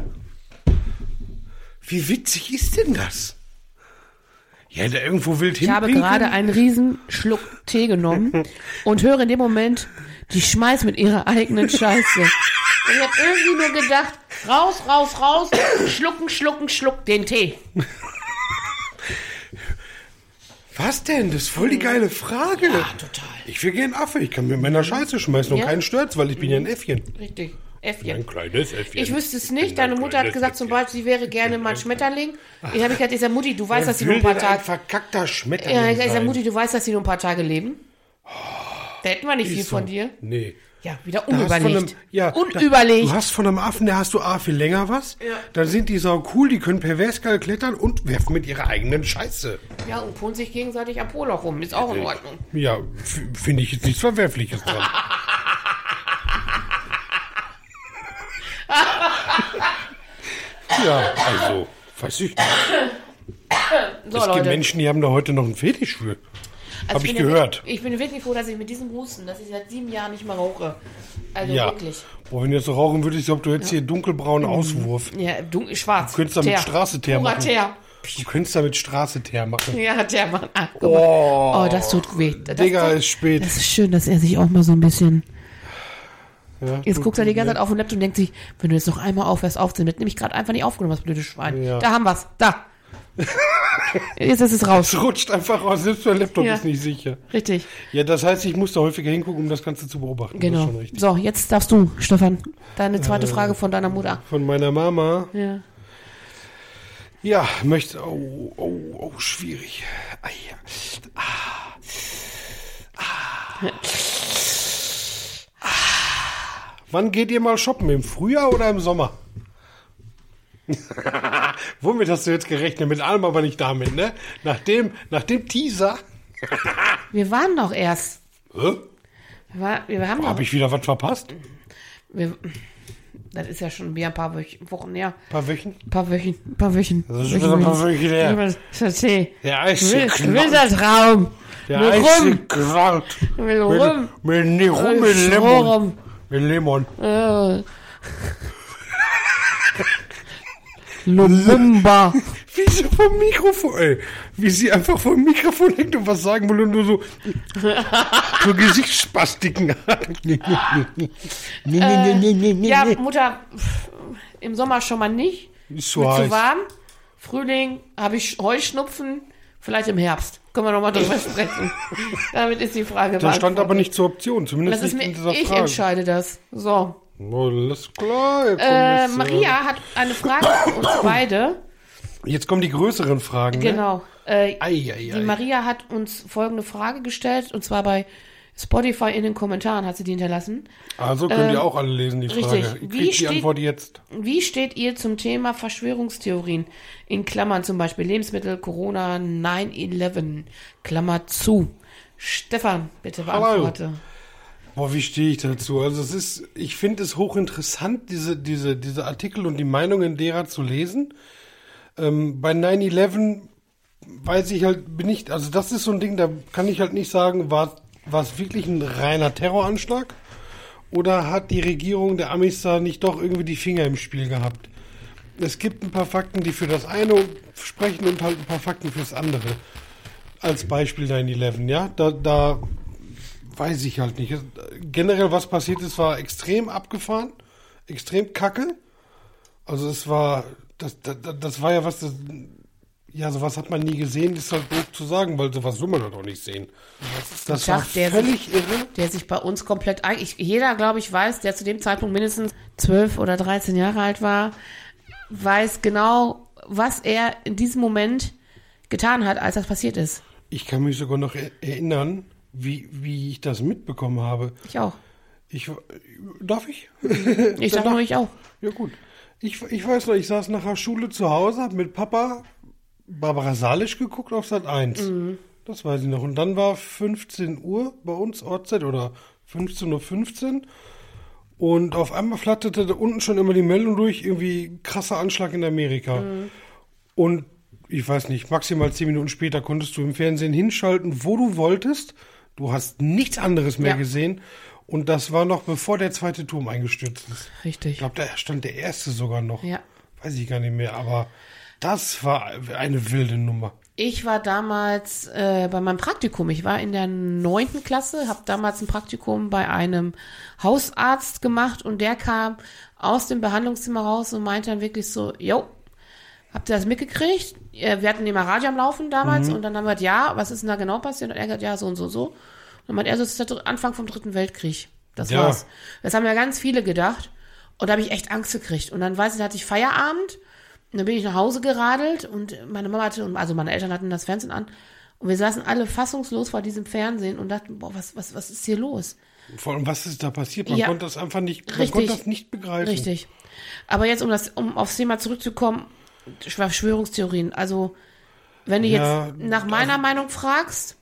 Wie witzig ist denn das? Ja, da irgendwo wild Ich habe gerade einen riesen Schluck Tee genommen und höre in dem Moment, die schmeißt mit ihrer eigenen Scheiße. Und ich habe irgendwie nur gedacht, raus, schluck den Tee. Was denn? Das ist voll die geile Frage. Ja, total. Ich will gern Affe. Ich kann mit meiner Scheiße schmeißen und keinen stört's, weil ich bin ja ein Äffchen. Richtig, Äffchen. Ein kleines Äffchen. Ich wüsste es nicht. Deine Mutter hat gesagt, zum Beispiel, sie wäre gerne mal ein Schmetterling. Ich habe gesagt, ich sag, Mutti, du weißt, dass sie nur ein paar Tage... ein verkackter Schmetterling Ja, ich sag, sein. Mutti, du weißt, dass sie nur ein paar Tage leben. Da hätten wir nicht viel von dir. Nee. Ja, wieder Da hast unüberlegt. unüberlegt. Du hast von einem Affen, der hast du viel länger was. Ja. Dann sind die so cool, die können pervers geil klettern und werfen mit ihrer eigenen Scheiße. Ja, und polen sich gegenseitig am Poloch rum. Ist auch in Ordnung. Ja, finde ich jetzt nichts Verwerfliches dran. Ja, also, weiß ich nicht. So, Es gibt Leute. Menschen, die haben da heute noch einen Fetisch für. Also Habe ich bin ja gehört. Ich bin wirklich froh, dass ich mit diesem Husten, dass ich seit 7 Jahren nicht mehr rauche. Also Ja. wirklich. Boah, wenn du jetzt so rauchen würdest, ich glaube, du hättest hier dunkelbraunen Auswurf. Ja, dunkel, schwarz. Du könntest damit Teer. Straße-Teer Purer machen. Teer. Du könntest damit Straße-Teer machen. Ja, der Mann. Ah, guck mal. Oh, das tut weh. Digga, ist spät. Das ist schön, dass er sich auch mal so ein bisschen... Ja, Jetzt guckt er die ganze Zeit auf den Laptop und denkt sich, wenn du jetzt noch einmal aufhörst aufzunehmen, das nämlich gerade einfach nicht aufgenommen, das blöde Schwein. Ja. Da haben wir's. Da. Jetzt ist es raus. Es rutscht einfach raus, selbst der Laptop Ja. ist nicht sicher. Richtig. Ja, das heißt, ich muss da häufiger hingucken, um das Ganze zu beobachten. Das Genau. ist schon richtig. So, jetzt darfst du, Stefan, deine zweite Frage von deiner Mutter. Von meiner Mama. Ja. Ja, möchte. Oh, schwierig. Ah, ja. Wann geht ihr mal shoppen? Im Frühjahr oder im Sommer? Womit hast du jetzt gerechnet? Mit allem, aber nicht damit, ne? Nach dem Teaser. Wir waren doch erst. Hä? Wir haben Habe doch. ich wieder was verpasst? Das ist ja schon wieder ein paar Wochen her. Ein paar Wochen? Ein paar Wochen. Das ist wieder ein paar Wochen her. Tee. Der Eis Wilder Traum. Der Will Eis rum. gekrallt. Will rum. Mit Lemon. Rum. Mit Lemon. Lumumba. Wie sie einfach vom Mikrofon hängt und was sagen will und nur so Gesichtsspastiken hat. Ja, Mutter, im Sommer schon mal nicht. Ist Zu heiß. warm. Frühling habe ich Heuschnupfen. Vielleicht im Herbst. Können wir nochmal drüber sprechen. Damit ist die Frage Das stand aber nicht zur Option, zumindest Das ist nicht mir, in dieser ich Frage. entscheide das. So. Alles klar. Maria hat eine Frage an uns beide. Jetzt kommen die größeren Fragen. Genau. Ne? Die Maria hat uns folgende Frage gestellt, und zwar bei Spotify in den Kommentaren hat sie die hinterlassen. Also könnt ihr auch alle lesen, die richtig. Frage. Ihr kriegt die Antwort jetzt. Wie steht ihr zum Thema Verschwörungstheorien? In Klammern zum Beispiel Lebensmittel, Corona, 9/11, Klammer zu. Stefan, bitte beantworte. Boah, wie stehe ich dazu? Also ich finde es hochinteressant, diese Artikel und die Meinungen derer zu lesen. Bei 9/11 weiß ich halt, also das ist so ein Ding, da kann ich halt nicht sagen, war es wirklich ein reiner Terroranschlag? Oder hat die Regierung der Amis da nicht doch irgendwie die Finger im Spiel gehabt? Es gibt ein paar Fakten, die für das eine sprechen und halt ein paar Fakten fürs andere. Als Beispiel 9/11, ja? Da weiß ich halt nicht. Generell, was passiert ist, war extrem abgefahren, extrem kacke. Also das war ja was, sowas hat man nie gesehen, ist halt doof zu sagen, weil sowas will man doch nicht sehen. Das war völlig irre. Der sich bei uns komplett, jeder, glaube ich, weiß, der zu dem Zeitpunkt mindestens 12 oder 13 Jahre alt war, weiß genau, was er in diesem Moment getan hat, als das passiert ist. Ich kann mich sogar noch erinnern, wie ich das mitbekommen habe. Ich auch. Darf ich? Ich sag nur, ich auch. Ja gut. Ich weiß noch, ich saß nach der Schule zu Hause, hab mit Papa Barbara Salisch geguckt auf Sat 1. Mhm. Das weiß ich noch. Und dann war 15 Uhr bei uns Ortszeit oder 15:15 Uhr. Und auf einmal flatterte da unten schon immer die Meldung durch, irgendwie krasser Anschlag in Amerika. Mhm. Und ich weiß nicht, maximal 10 Minuten später konntest du im Fernsehen hinschalten, wo du wolltest. Du hast nichts anderes mehr gesehen. Und das war noch bevor der zweite Turm eingestürzt ist. Richtig. Ich glaube, da stand der erste sogar noch. Ja. Weiß ich gar nicht mehr, aber das war eine wilde Nummer. Ich war damals bei meinem Praktikum. Ich war in der 9. Klasse, habe damals ein Praktikum bei einem Hausarzt gemacht und der kam aus dem Behandlungszimmer raus und meinte dann wirklich so, habt ihr das mitgekriegt? Wir hatten immer Radio am Laufen damals und dann haben wir gesagt, ja, was ist denn da genau passiert? Und er hat gesagt, ja, so und so, so. Und dann meinte er, so, das ist der Anfang vom 3. Weltkrieg. Das war's. Das haben ja ganz viele gedacht. Und da habe ich echt Angst gekriegt. Und dann weiß ich, da hatte ich Feierabend. Und dann bin ich nach Hause geradelt und meine Mama also meine Eltern hatten das Fernsehen an. Und wir saßen alle fassungslos vor diesem Fernsehen und dachten, boah, was ist hier los? Vor allem, was ist da passiert? Man konnte das einfach nicht, konnte das nicht begreifen. Richtig. Aber jetzt, um aufs Thema zurückzukommen, Verschwörungstheorien. Also, wenn du jetzt nach meiner Meinung fragst,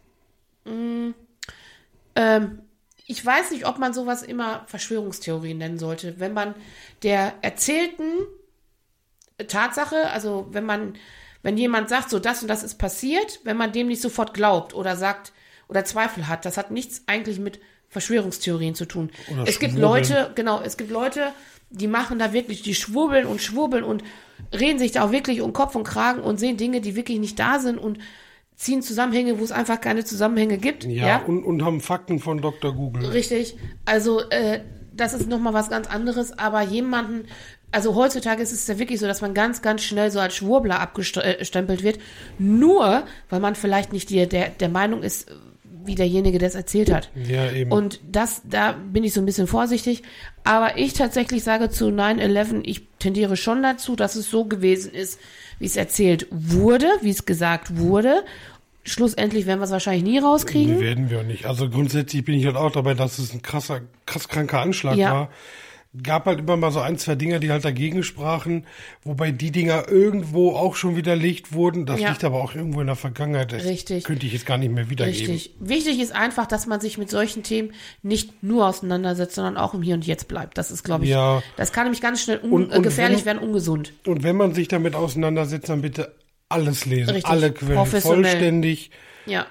ich weiß nicht, ob man sowas immer Verschwörungstheorien nennen sollte. Wenn man der erzählten Tatsache, also wenn jemand sagt, so das und das ist passiert, wenn man dem nicht sofort glaubt oder sagt oder Zweifel hat, das hat nichts eigentlich mit Verschwörungstheorien zu tun. Es gibt Leute, die machen da wirklich, die schwurbeln und reden sich da auch wirklich um Kopf und Kragen und sehen Dinge, die wirklich nicht da sind und ziehen Zusammenhänge, wo es einfach keine Zusammenhänge gibt. Ja. Und haben Fakten von Dr. Google. Richtig. Also, das ist nochmal was ganz anderes, aber also heutzutage ist es ja wirklich so, dass man ganz, ganz schnell so als Schwurbler abgestempelt wird, nur weil man vielleicht nicht der Meinung ist, wie derjenige das erzählt hat. Ja, eben. Und da bin ich so ein bisschen vorsichtig, aber ich tatsächlich sage zu 9/11, ich tendiere schon dazu, dass es so gewesen ist, wie es erzählt wurde, wie es gesagt wurde. Schlussendlich werden wir es wahrscheinlich nie rauskriegen. Die werden wir auch nicht. Also grundsätzlich bin ich halt auch dabei, dass es ein krass kranker Anschlag war. Gab halt immer mal so 1, 2 Dinger, die halt dagegen sprachen, wobei die Dinger irgendwo auch schon widerlegt wurden. Das liegt aber auch irgendwo in der Vergangenheit. Das könnte ich jetzt gar nicht mehr wiedergeben. Richtig. Wichtig ist einfach, dass man sich mit solchen Themen nicht nur auseinandersetzt, sondern auch im Hier und Jetzt bleibt. Das ist, glaube ich, das kann nämlich ganz schnell gefährlich werden, ungesund. Und wenn man sich damit auseinandersetzt, dann bitte alles lesen. Richtig. Alle Quellen, vollständig. Ja.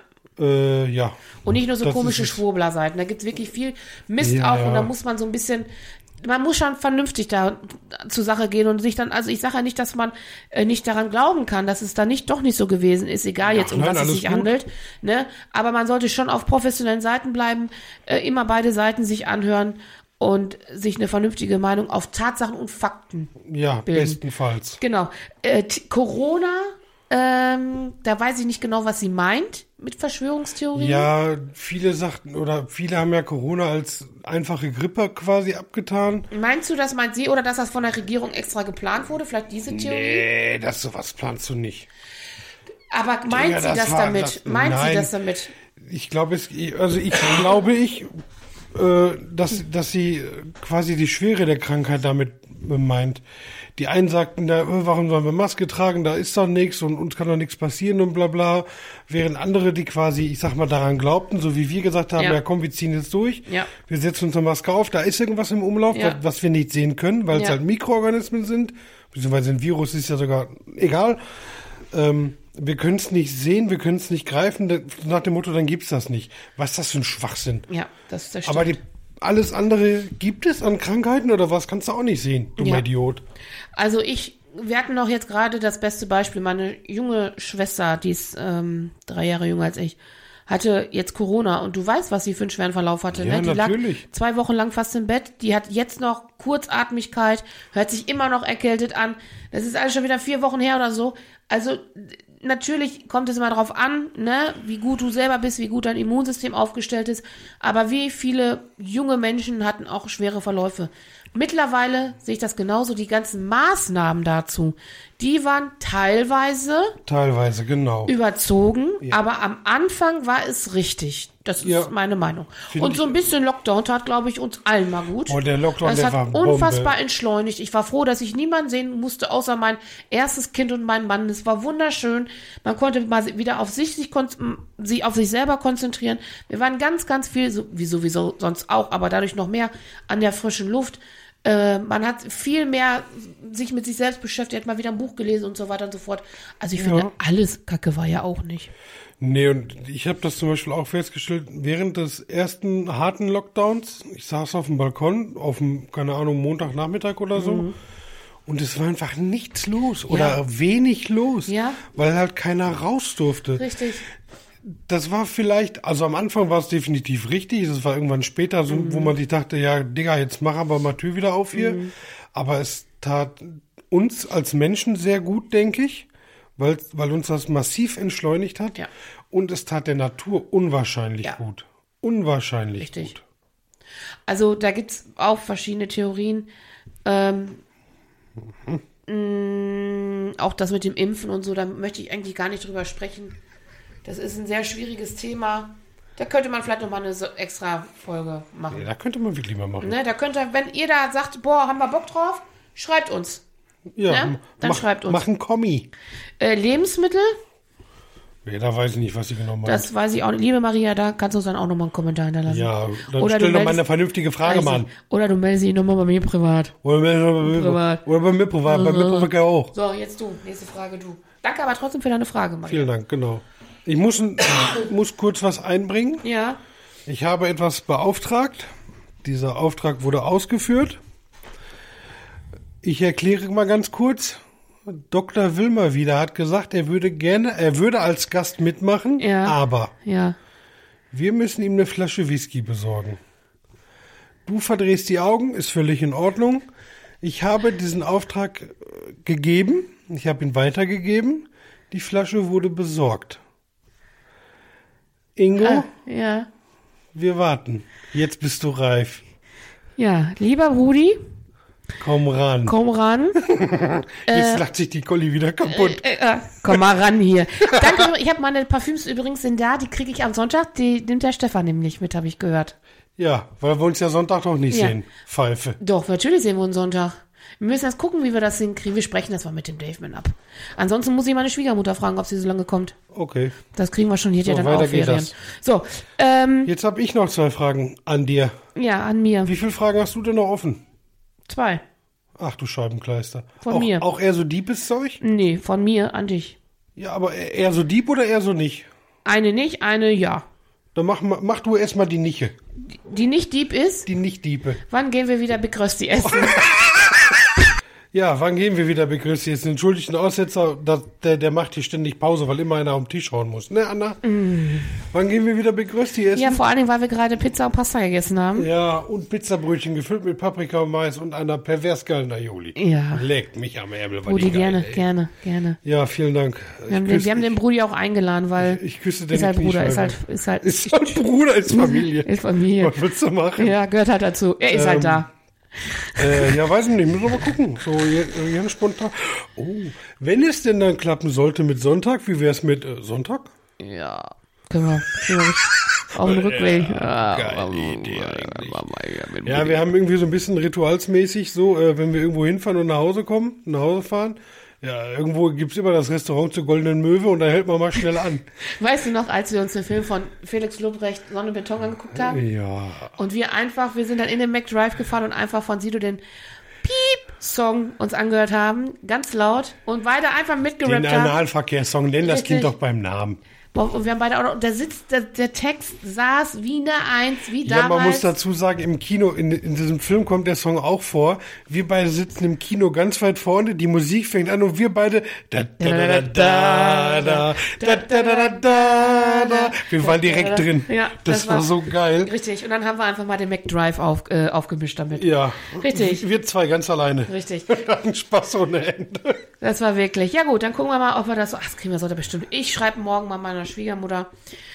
Ja. Und nicht nur so komische Schwurbler-Seiten. Da gibt es wirklich viel Mist auch und da muss man so ein bisschen man muss schon vernünftig da zur Sache gehen und sich dann, also ich sage ja nicht, dass man nicht daran glauben kann, dass es da doch nicht so gewesen ist, egal jetzt, um was es sich handelt, ne? Aber man sollte schon auf professionellen Seiten bleiben, immer beide Seiten sich anhören und sich eine vernünftige Meinung auf Tatsachen und Fakten Ja, bilden. bestenfalls. Genau. Corona, da weiß ich nicht genau, was sie meint mit Verschwörungstheorien. Ja, viele haben ja Corona als einfache Grippe quasi abgetan. Meinst du, das meint sie oder dass das von der Regierung extra geplant wurde? Vielleicht diese Theorie? Nee, sowas planst du nicht. Aber meint sie das damit? Meint sie nein. das damit? Ich glaube, dass sie quasi die Schwere der Krankheit damit meint. Die einen sagten, warum sollen wir Maske tragen, da ist doch nichts und uns kann doch nichts passieren und bla bla. Während andere, die quasi, ich sag mal, daran glaubten, so wie wir gesagt haben, ja komm, wir ziehen jetzt durch, wir setzen uns eine Maske auf, da ist irgendwas im Umlauf, was wir nicht sehen können, weil es halt Mikroorganismen sind, beziehungsweise ein Virus ist ja sogar egal. Wir können es nicht sehen, wir können es nicht greifen, nach dem Motto, dann gibt's das nicht. Was ist das für ein Schwachsinn? Ja, das stimmt. Aber alles andere gibt es an Krankheiten oder was, kannst du auch nicht sehen, du Idiot. Also wir hatten noch jetzt gerade das beste Beispiel, meine junge Schwester, die ist 3 Jahre jünger als ich, hatte jetzt Corona und du weißt, was sie für einen schweren Verlauf hatte. Ja, ne? Die natürlich. lag 2 Wochen lang fast im Bett, die hat jetzt noch Kurzatmigkeit, hört sich immer noch erkältet an. Das ist alles schon wieder 4 Wochen her oder so. Also natürlich kommt es immer darauf an, ne, wie gut du selber bist, wie gut dein Immunsystem aufgestellt ist. Aber wie viele junge Menschen hatten auch schwere Verläufe. Mittlerweile sehe ich das genauso. Die ganzen Maßnahmen dazu, die waren teilweise genau überzogen, aber am Anfang war es richtig. Das ist meine Meinung. Und so ein bisschen Lockdown tat, glaube ich, uns allen mal gut. Oh, der Lockdown, das der hat war Bombe. unfassbar entschleunigt. Ich war froh, dass ich niemanden sehen musste, außer mein erstes Kind und mein Mann. Es war wunderschön. Man konnte mal wieder auf sich selber konzentrieren. Wir waren ganz, ganz viel, wie sowieso sonst auch, aber dadurch noch mehr an der frischen Luft. Man hat viel mehr sich mit sich selbst beschäftigt, hat mal wieder ein Buch gelesen und so weiter und so fort. Also ich finde, alles Kacke war ja auch nicht. Nee, und ich habe das zum Beispiel auch festgestellt, während des ersten harten Lockdowns, ich saß auf dem Balkon, auf dem, keine Ahnung, Montagnachmittag oder so, und es war einfach nichts los oder wenig los, weil halt keiner raus durfte. Richtig. Das war vielleicht, also am Anfang war es definitiv richtig, das war irgendwann später, so, wo man sich dachte, ja, Digga, jetzt machen wir mal Tür wieder auf hier. Aber es tat uns als Menschen sehr gut, denke ich, weil uns das massiv entschleunigt hat. Ja. Und es tat der Natur unwahrscheinlich gut. Unwahrscheinlich richtig gut. Also da gibt's auch verschiedene Theorien. Auch das mit dem Impfen und so, da möchte ich eigentlich gar nicht drüber sprechen. Das ist ein sehr schwieriges Thema. Da könnte man vielleicht nochmal eine extra Folge machen. Ja, da könnte man wirklich mal machen. Ne, wenn ihr da sagt, boah, haben wir Bock drauf, schreibt uns. Ja, ne? Dann schreibt uns. Mach einen Kommi. Lebensmittel? Ja, da weiß ich nicht, was ich genau meine. Das weiß ich auch nicht. Liebe Maria, da kannst du uns dann auch nochmal einen Kommentar hinterlassen. Ja, dann stell doch mal eine vernünftige Frage, Mann. Oder du meldest dich nochmal bei mir privat. Oder bei mir privat. Bei mir privat auch. So, jetzt du. Nächste Frage du. Danke aber trotzdem für deine Frage, Maria. Vielen Dank, genau. Ich muss kurz was einbringen. Ja. Ich habe etwas beauftragt. Dieser Auftrag wurde ausgeführt. Ich erkläre mal ganz kurz. Dr. Wilmer wieder hat gesagt, er würde als Gast mitmachen, aber wir müssen ihm eine Flasche Whisky besorgen. Du verdrehst die Augen, ist völlig in Ordnung. Ich habe diesen Auftrag gegeben, ich habe ihn weitergegeben. Die Flasche wurde besorgt. Ingo, wir warten. Jetzt bist du reif. Ja, lieber Rudi. Komm ran. Jetzt lacht sich die Colli wieder kaputt. Komm mal ran hier. Danke, ich habe meine Parfüms übrigens da, die kriege ich am Sonntag. Die nimmt der Stefan nämlich mit, habe ich gehört. Ja, weil wir uns ja Sonntag noch nicht sehen. Pfeife. Doch, natürlich sehen wir uns Sonntag. Wir müssen erst gucken, wie wir das hinkriegen. Wir sprechen das mal mit dem Daveman ab. Ansonsten muss ich meine Schwiegermutter fragen, ob sie so lange kommt. Okay. Das kriegen wir schon. Hier ja dann auch Ferien. So, jetzt habe ich noch 2 Fragen an dir. Ja, an mir. Wie viele Fragen hast du denn noch offen? 2. Ach du Scheibenkleister. Von mir. Auch eher so Diebes Zeug? Nee, von mir an dich. Ja, aber eher so Dieb oder eher so nicht? Eine nicht, eine ja. Dann mach du erstmal die Niche. Die nicht Dieb ist? Die Nicht-Diepe. Wann gehen wir wieder Big Rösti essen? Ja, wann gehen wir wieder begrüßt? Jetzt entschuldigt den Aussetzer, der macht hier ständig Pause, weil immer einer auf den Tisch hauen muss. Ne, Anna? Wann gehen wir wieder begrüßt essen? Ja, vor allen Dingen, weil wir gerade Pizza und Pasta gegessen haben. Ja, und Pizzabrötchen gefüllt mit Paprika und Mais und einer pervers geilen Aioli. Ja. Leckt mich am Ärmel. Brudi, gerne. Ja, vielen Dank. Wir haben den Brudi auch eingeladen, weil Ich küsse den ist halt Bruder, ist halt Bruder, ist Familie. ist Familie. Was willst du machen? Ja, gehört halt dazu. Er ist halt da. Ja, weiß ich nicht, müssen wir mal gucken. So, ganz spontan. Oh, wenn es denn dann klappen sollte mit Sonntag, wie wär's mit Sonntag? Ja, können wir auf den Rückweg. Geile Idee eigentlich. Ja, wir haben irgendwie so ein bisschen ritualsmäßig so, wenn wir irgendwo hinfahren und nach Hause fahren, ja, irgendwo gibt's immer das Restaurant zur Goldenen Möwe und da hält man mal schnell an. Weißt du noch, als wir uns den Film von Felix Lobrecht Sonne und Beton angeguckt haben? Ja. Und wir sind dann in den McDrive gefahren und einfach von Sido den Piep-Song uns angehört haben, ganz laut und weiter einfach mitgerappt Den haben. Analverkehrssong, nenn das Richtig. Kind doch beim Namen. Und wir haben beide auch noch, der Text saß wie eine Eins, wie Ja, damals. man muss dazu sagen, im Kino, in diesem Film kommt der Song auch vor. Wir beide sitzen im Kino ganz weit vorne, die Musik fängt an und wir beide da, da, da, da, da, da, da, da, da, da, da. Wir waren direkt drin. Ja, das war so geil. Richtig, und dann haben wir einfach mal den McDrive aufgemischt damit. Ja. Richtig. Wir zwei ganz alleine. Richtig. Wir hatten Spaß ohne Ende. Das war wirklich. Ja gut, dann gucken wir mal, ob wir das so. Ach, das kriegen wir heute bestimmt. Ich schreibe morgen mal meiner Schwiegermutter.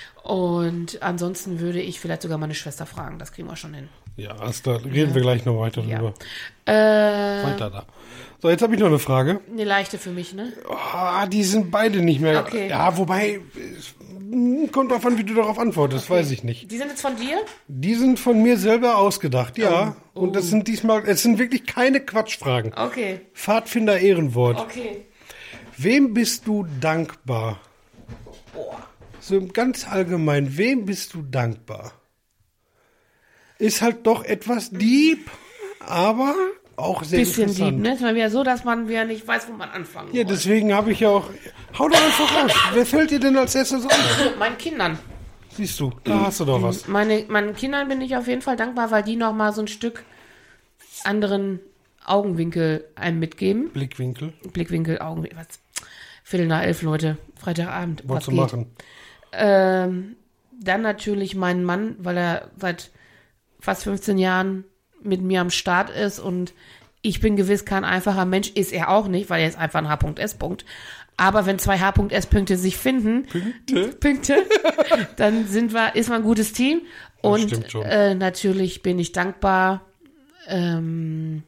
Und ansonsten würde ich vielleicht sogar meine Schwester fragen. Das kriegen wir schon hin. Ja, alles klar. Reden wir gleich noch weiter drüber. Weiter da. So, jetzt habe ich noch eine Frage. Eine leichte für mich, ne? Die sind beide nicht mehr. Okay. Ja, wobei, kommt drauf an, wie du darauf antwortest, weiß ich nicht. Die sind jetzt von dir? Die sind von mir selber ausgedacht, ja. Und das sind es sind wirklich keine Quatschfragen. Okay. Pfadfinder Ehrenwort. Okay. Wem bist du dankbar? So ganz allgemein, wem bist du dankbar? Ist halt doch etwas deep, aber auch sehr Bisschen interessant. deep, ne? Ist mal wieder so, dass man wieder nicht weiß, wo man anfangen Ja, soll. deswegen habe ich ja auch... Hau doch einfach raus. Wer fällt dir denn als erstes ein? Meinen Kindern. Siehst du, da hast du doch was. Meinen Kindern bin ich auf jeden Fall dankbar, weil die noch mal so ein Stück anderen Augenwinkel einem mitgeben. Blickwinkel. Augenwinkel. Was? 10:45, Leute. Freitagabend. Was zu geht? machen. Dann natürlich meinen Mann, weil er seit fast 15 Jahren mit mir am Start ist und ich bin gewiss kein einfacher Mensch, ist er auch nicht, weil er ist einfach ein H.S. Aber wenn zwei H.S. sich finden, Punkte, dann ist man ein gutes Team. Und stimmt schon. natürlich bin ich dankbar, bin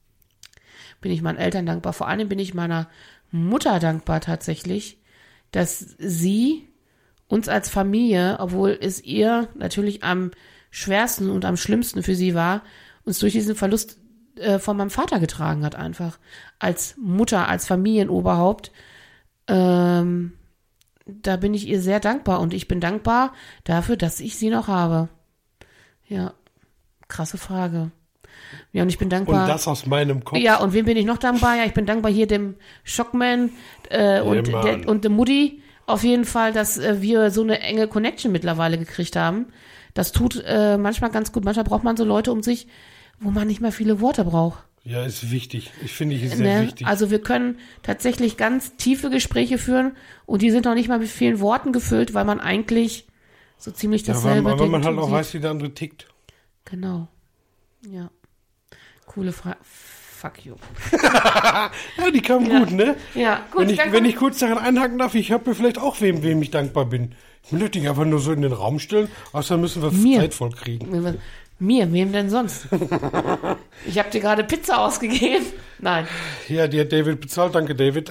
ich meinen Eltern dankbar. Vor allem bin ich meiner Mutter dankbar tatsächlich, dass sie uns als Familie, obwohl es ihr natürlich am schwersten und am schlimmsten für sie war, uns durch diesen Verlust von meinem Vater getragen hat einfach. Als Mutter, als Familienoberhaupt. Da bin ich ihr sehr dankbar und ich bin dankbar dafür, dass ich sie noch habe. Ja, krasse Frage. Ja, und ich bin dankbar. Und das aus meinem Kopf. Ja, und wem bin ich noch dankbar? Ja, ich bin dankbar hier dem Shockman und dem Mutti. Auf jeden Fall, dass wir so eine enge Connection mittlerweile gekriegt haben. Das tut manchmal ganz gut. Manchmal braucht man so Leute um sich, wo man nicht mehr viele Worte braucht. Ja, ist wichtig. Ist sehr wichtig. Also wir können tatsächlich ganz tiefe Gespräche führen und die sind noch nicht mal mit vielen Worten gefüllt, weil man eigentlich so ziemlich dasselbe denkt. Weil man halt und auch sieht. weiß, wie der andere tickt. Genau. Ja. Coole Frage. Fuck you. Ja, die kam gut, ne? Ja, gut. Wenn ich kurz daran einhaken darf, ich habe mir vielleicht auch wem ich dankbar bin. Ich will nicht einfach nur so in den Raum stellen, außer müssen wir Mir. Zeit voll kriegen. Wem denn sonst? Ich habe dir gerade Pizza ausgegeben. Nein. Ja, die hat David bezahlt, danke David.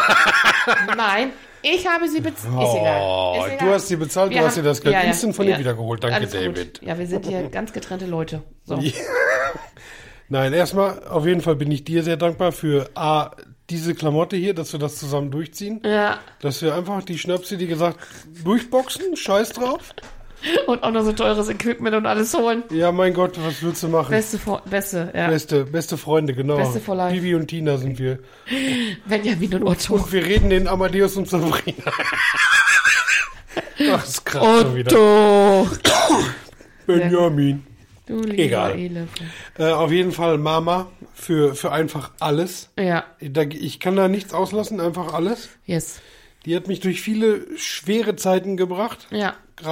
Nein, ich habe sie bezahlt. Ist egal. Du hast sie bezahlt, du hast dir das Geld instant von ihr wiedergeholt. Danke, Alles David. Gut. Ja, wir sind hier ganz getrennte Leute. So. Ja. Nein, erstmal, auf jeden Fall bin ich dir sehr dankbar für diese Klamotte hier, dass wir das zusammen durchziehen. Ja. Dass wir einfach die Schnäpse, die gesagt, durchboxen, scheiß drauf. Und auch noch so teures Equipment und alles holen. Ja, mein Gott, was willst du machen? Beste, ja. Beste Freunde, genau. Beste for life. Bibi und Tina sind wir. Benjamin und Otto. Und wir reden in Amadeus und Sabrina. Ach, das ist krass schon wieder. Otto. Benjamin. Du lieber Egal. Elefant. Auf jeden Fall Mama für einfach alles. Ja, Ich kann da nichts auslassen, einfach alles. yes. Die hat mich durch viele schwere Zeiten gebracht. Ja,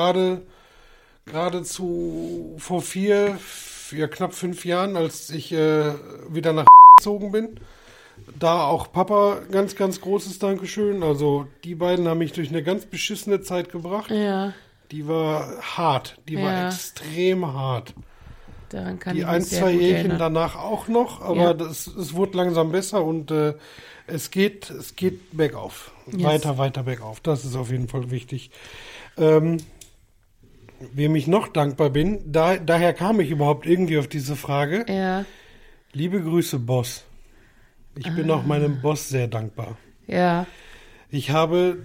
Geradezu vor knapp 5 Jahren, als ich wieder nach gezogen bin. Da auch Papa ganz, ganz großes Dankeschön. Also die beiden haben mich durch eine ganz beschissene Zeit gebracht. ja. Die war hart. Die war Ja. extrem hart. Daran kann Die ich mich 1, sehr 2 gut Jährchen erinnern. danach auch noch, aber Ja. es wurde langsam besser und es geht bergauf. Yes. Weiter bergauf. Das ist auf jeden Fall wichtig. Wem ich noch dankbar bin, daher kam ich überhaupt irgendwie auf diese Frage. Ja, Liebe Grüße, Boss. Ich bin auch meinem Boss sehr dankbar. ja, Ich habe,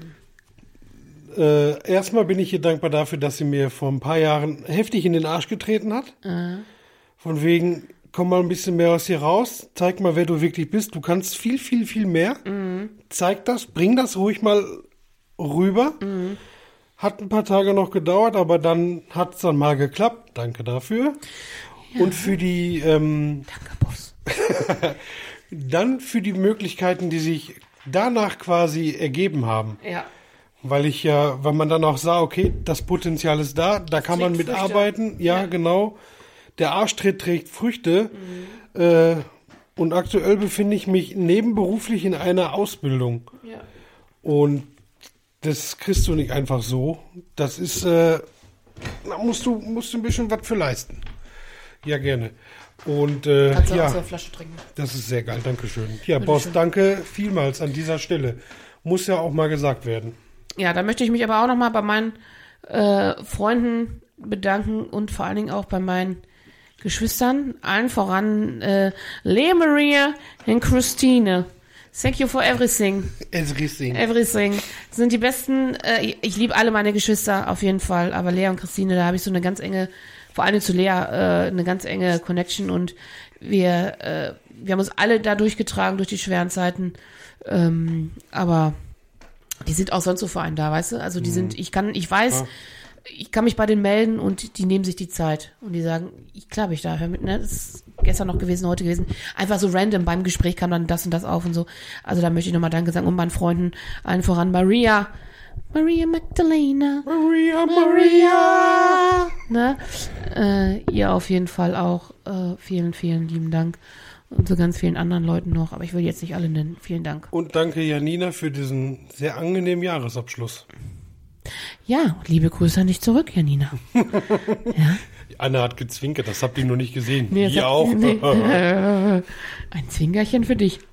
erstmal bin ich hier dankbar dafür, dass sie mir vor ein paar Jahren heftig in den Arsch getreten hat. Von wegen, komm mal ein bisschen mehr aus hier raus, zeig mal, wer du wirklich bist. Du kannst viel, viel, viel mehr. Zeig das, bring das ruhig mal rüber. Hat ein paar Tage noch gedauert, aber dann hat es dann mal geklappt. Danke dafür. Und für die, danke, Boss. dann für die Möglichkeiten, die sich danach quasi ergeben haben. Ja, Weil man dann auch sah, okay, das Potenzial ist da kann man trägt Früchte. mitarbeiten. Ja, genau. Der Arschtritt trägt Früchte. Und aktuell befinde ich mich nebenberuflich in einer Ausbildung. ja. Und das kriegst du nicht einfach so. Das ist, da musst du ein bisschen was für leisten. Ja, gerne. Und Kannst du ja, aus der Flasche trinken. das ist sehr geil. Dankeschön. Ja, Boss, danke vielmals an dieser Stelle. Muss ja auch mal gesagt werden. Ja, da möchte ich mich aber auch nochmal bei meinen Freunden bedanken und vor allen Dingen auch bei meinen Geschwistern. Allen voran Lea Maria und Christine. Thank you for everything. Everything. Das sind die besten. Ich liebe alle meine Geschwister auf jeden Fall. Aber Lea und Christine, da habe ich so eine ganz enge, vor allem zu Lea, eine ganz enge Connection. Und wir haben uns alle da durchgetragen durch die schweren Zeiten. Aber die sind auch sonst so für einen da, weißt du? Also die sind, ich kann mich bei denen melden und die nehmen sich die Zeit und die sagen, klar bin ich da, hör mit, ne? Das ist gestern noch gewesen, heute gewesen. Einfach so random beim Gespräch kam dann das und das auf und so. Also da möchte ich nochmal Danke sagen und meinen Freunden, allen voran Maria Magdalena. Maria. Ne? Ihr auf jeden Fall auch vielen, vielen lieben Dank. Und so ganz vielen anderen Leuten noch, aber ich will jetzt nicht alle nennen. Vielen Dank. Und danke, Janina, für diesen sehr angenehmen Jahresabschluss. Ja, und liebe Grüße an dich zurück, Janina. Ja. Anna hat gezwinkert, das habt ihr noch nicht gesehen. Nee, Ihr auch. Ein Zwinkerchen für dich.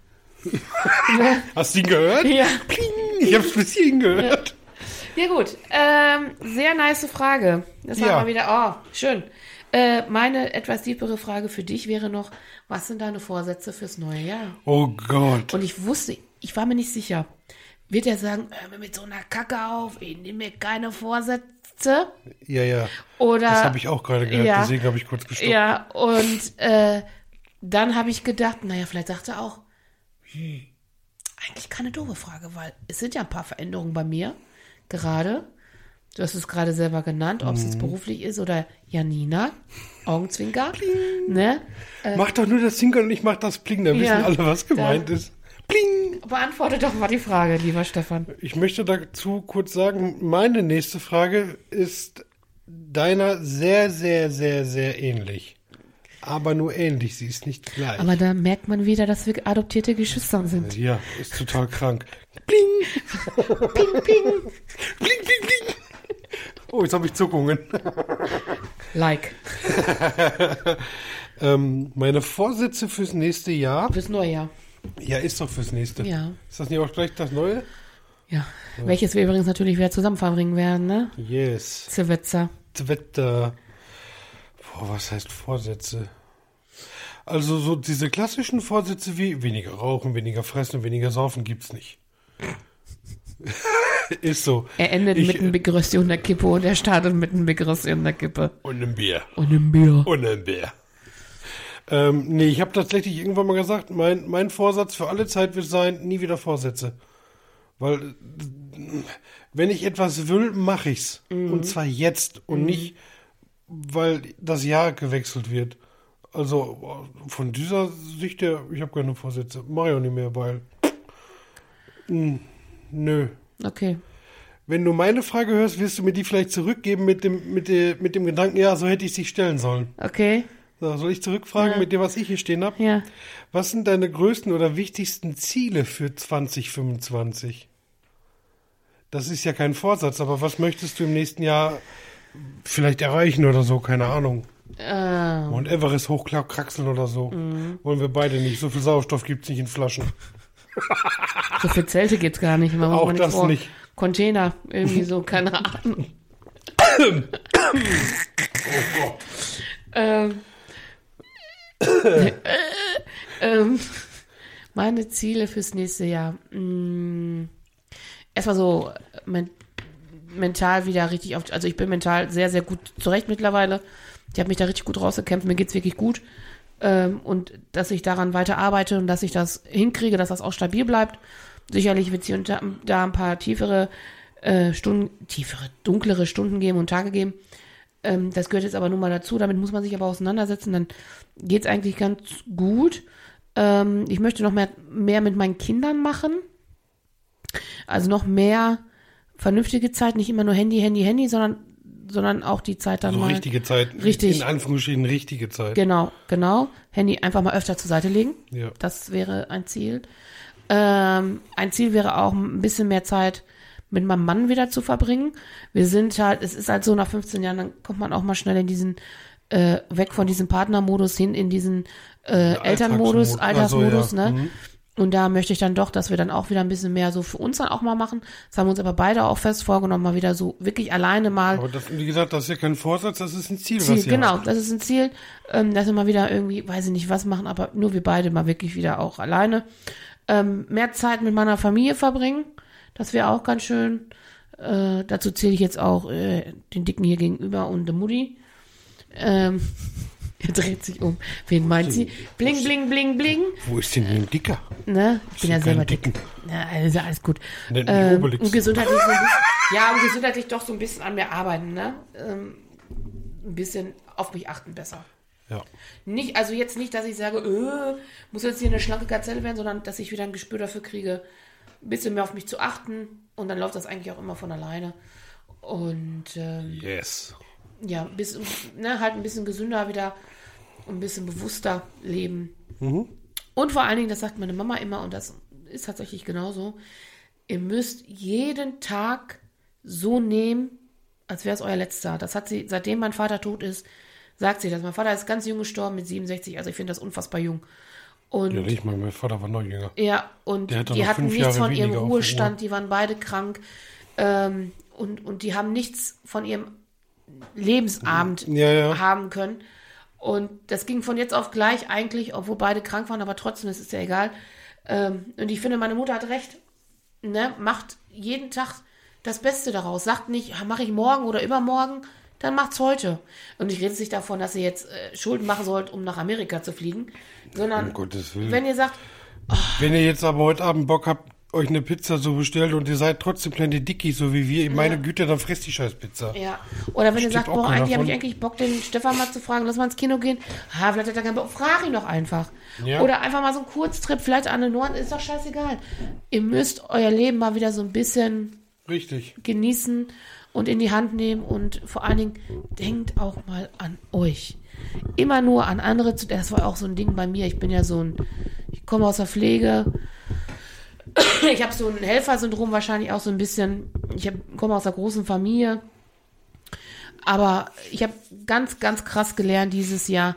Hast du ihn gehört? Ja. Pling, ich hab's bis hierhin gehört. Ja gut, sehr nice Frage. Das war Ja. mal wieder, schön. Meine etwas tiefere Frage für dich wäre noch, was sind deine Vorsätze fürs neue Jahr? Oh Gott. Und ich war mir nicht sicher. Wird er sagen, hör mir mit so einer Kacke auf, ich nehme mir keine Vorsätze? Ja. Oder, Das habe ich auch gerade gehört, ja. deswegen habe ich kurz gestoppt. Ja, und dann habe ich gedacht, naja, vielleicht sagt er auch, eigentlich keine doofe Frage, weil es sind ja ein paar Veränderungen bei mir gerade. Du hast es gerade selber genannt, ob es jetzt beruflich ist oder Janina, Augenzwinker. Ne? Mach doch nur das Zinker und ich mach das Pling, dann Ja. wissen alle, was gemeint ist. Pling! Beantworte doch mal die Frage, lieber Stefan. Ich möchte dazu kurz sagen, meine nächste Frage ist deiner sehr, sehr, sehr, sehr ähnlich. Aber nur ähnlich, sie ist nicht gleich. Aber da merkt man wieder, dass wir adoptierte Geschwister sind. Ja, ist total krank. Pling! Ping, ping. Pling, pling, pling! Oh, jetzt habe ich Zuckungen. Like. Meine Vorsätze fürs nächste Jahr. Fürs neue Jahr. Ja, ist doch fürs nächste. Ja. Ist das nicht auch gleich das Neue? Ja. Welches wir übrigens natürlich wieder zusammen verbringen werden, ne? Yes. Silvester. Wetter. Boah, was heißt Vorsätze? Also so diese klassischen Vorsätze wie weniger rauchen, weniger fressen, weniger saufen gibt's nicht. Ist so. Er endet mit einem Big Rösti und der Kippe und er startet mit einem Big Rösti und der Kippe. Und einem Bier. Und einem Bier. Und ein Bär. Nee, ich habe tatsächlich irgendwann mal gesagt, mein Vorsatz für alle Zeit wird sein, nie wieder Vorsätze. Weil wenn ich etwas will, mache ich's. Und zwar jetzt und nicht, weil das Jahr gewechselt wird. Also von dieser Sicht her, ich habe keine Vorsätze. Mache ich auch nicht mehr, weil nö. Okay. Wenn du meine Frage hörst, wirst du mir die vielleicht zurückgeben mit dem Gedanken, ja, so hätte ich sie stellen sollen. Okay. So, soll ich zurückfragen mit dem, was ich hier stehen habe? Ja. Was sind deine größten oder wichtigsten Ziele für 2025? Das ist ja kein Vorsatz, aber was möchtest du im nächsten Jahr vielleicht erreichen oder so? Keine Ahnung. Und Everest hochkraxeln oder so. Wollen wir beide nicht. So viel Sauerstoff gibt es nicht in Flaschen. So viele Zelte gibt's gar nicht. Man muss Auch mal das vor. nicht. Container, irgendwie so, keine Ahnung. Oh Gott. Meine Ziele fürs nächste Jahr. Erstmal so mental wieder richtig also ich bin mental sehr, sehr gut zurecht mittlerweile. Ich habe mich da richtig gut rausgekämpft, mir geht's wirklich gut. Und dass ich daran weiter arbeite und dass ich das hinkriege, dass das auch stabil bleibt. Sicherlich wird es hier und da ein paar dunklere Stunden geben und Tage geben. Das gehört jetzt aber nun mal dazu, damit muss man sich aber auseinandersetzen, dann geht's eigentlich ganz gut. Ich möchte noch mehr mit meinen Kindern machen. Also noch mehr vernünftige Zeit, nicht immer nur Handy, sondern auch die Zeit dann Also mal. richtige Zeit. Richtig. In Anführungsstrichen richtige Zeit. Genau. Handy einfach mal öfter zur Seite legen. Ja. Das wäre ein Ziel. Ein Ziel wäre auch ein bisschen mehr Zeit mit meinem Mann wieder zu verbringen. Es ist halt so, nach 15 Jahren, dann kommt man auch mal schnell in diesen, weg von diesem Partnermodus hin in diesen Elternmodus, Altersmodus, ja. ne? Und da möchte ich dann doch, dass wir dann auch wieder ein bisschen mehr so für uns dann auch mal machen. Das haben wir uns aber beide auch fest vorgenommen, mal wieder so wirklich alleine mal. Aber das, wie gesagt, das ist ja kein Vorsatz, das ist ein Ziel, was ihr Genau, habt. das ist ein Ziel, dass wir mal wieder irgendwie, weiß ich nicht was machen, aber nur wir beide mal wirklich wieder auch alleine. Mehr Zeit mit meiner Familie verbringen, das wäre auch ganz schön. Dazu zähle ich jetzt auch den Dicken hier gegenüber und der Mutti. Er dreht sich um. Wen meint sie? Bling, bling, bling, bling. Wo ist denn ein Dicker? Ne? Ich bin ja selber dick. Dicken. Ja, also alles gut. Nennt mich Obelix. Und gesundheitlich so ein bisschen, und gesundheitlich doch so ein bisschen an mir arbeiten, ne? Ein bisschen auf mich achten besser. Ja. Also jetzt nicht, dass ich sage, muss jetzt hier eine schlanke Gazelle werden, sondern dass ich wieder ein Gespür dafür kriege, ein bisschen mehr auf mich zu achten, und dann läuft das eigentlich auch immer von alleine. Und Yes. ja, halt ein bisschen gesünder wieder, ein bisschen bewusster leben. Und vor allen Dingen, das sagt meine Mama immer, und das ist tatsächlich genauso, ihr müsst jeden Tag so nehmen, als wäre es euer letzter. Das hat sie, seitdem mein Vater tot ist, sagt sie das. Mein Vater ist ganz jung gestorben mit 67, also ich finde das unfassbar jung. Und Ja, nicht mal, mein Vater war noch jünger. ja, und Der hat dann die noch hatten 5 nichts Jahre von ihrem weniger auf der Ruhestand, die waren beide krank, und die haben nichts von ihrem Lebensabend Ja. haben können. Und das ging von jetzt auf gleich eigentlich, obwohl beide krank waren, aber trotzdem, das ist ja egal. Und ich finde, meine Mutter hat recht, ne? Macht jeden Tag das Beste daraus. Sagt nicht, mache ich morgen oder übermorgen, dann macht's heute. Und ich rede jetzt nicht davon, dass ihr jetzt Schulden machen sollt, um nach Amerika zu fliegen, sondern Um Gottes Willen. wenn ihr sagt, Wenn ihr jetzt aber heute Abend Bock habt, euch eine Pizza so bestellt und ihr seid trotzdem kleine Dickies, so wie wir, meine Güte, dann fresst die scheiß Pizza. ja, oder wenn ihr Steht sagt, auch boah, keiner eigentlich habe ich von. eigentlich Bock, den Stefan mal zu fragen, lass mal ins Kino gehen. Vielleicht hat er keinen Bock, frag ihn doch einfach. Ja. Oder einfach mal so einen Kurztrip, vielleicht an den Norden, ist doch scheißegal. Ihr müsst euer Leben mal wieder so ein bisschen Richtig. genießen und in die Hand nehmen, und vor allen Dingen denkt auch mal an euch. Immer nur an andere das war auch so ein Ding bei mir. Ich komme aus der Pflege. Ich habe so ein Helfersyndrom wahrscheinlich auch so ein bisschen. Ich komme aus einer großen Familie. Aber ich habe ganz, ganz krass gelernt dieses Jahr,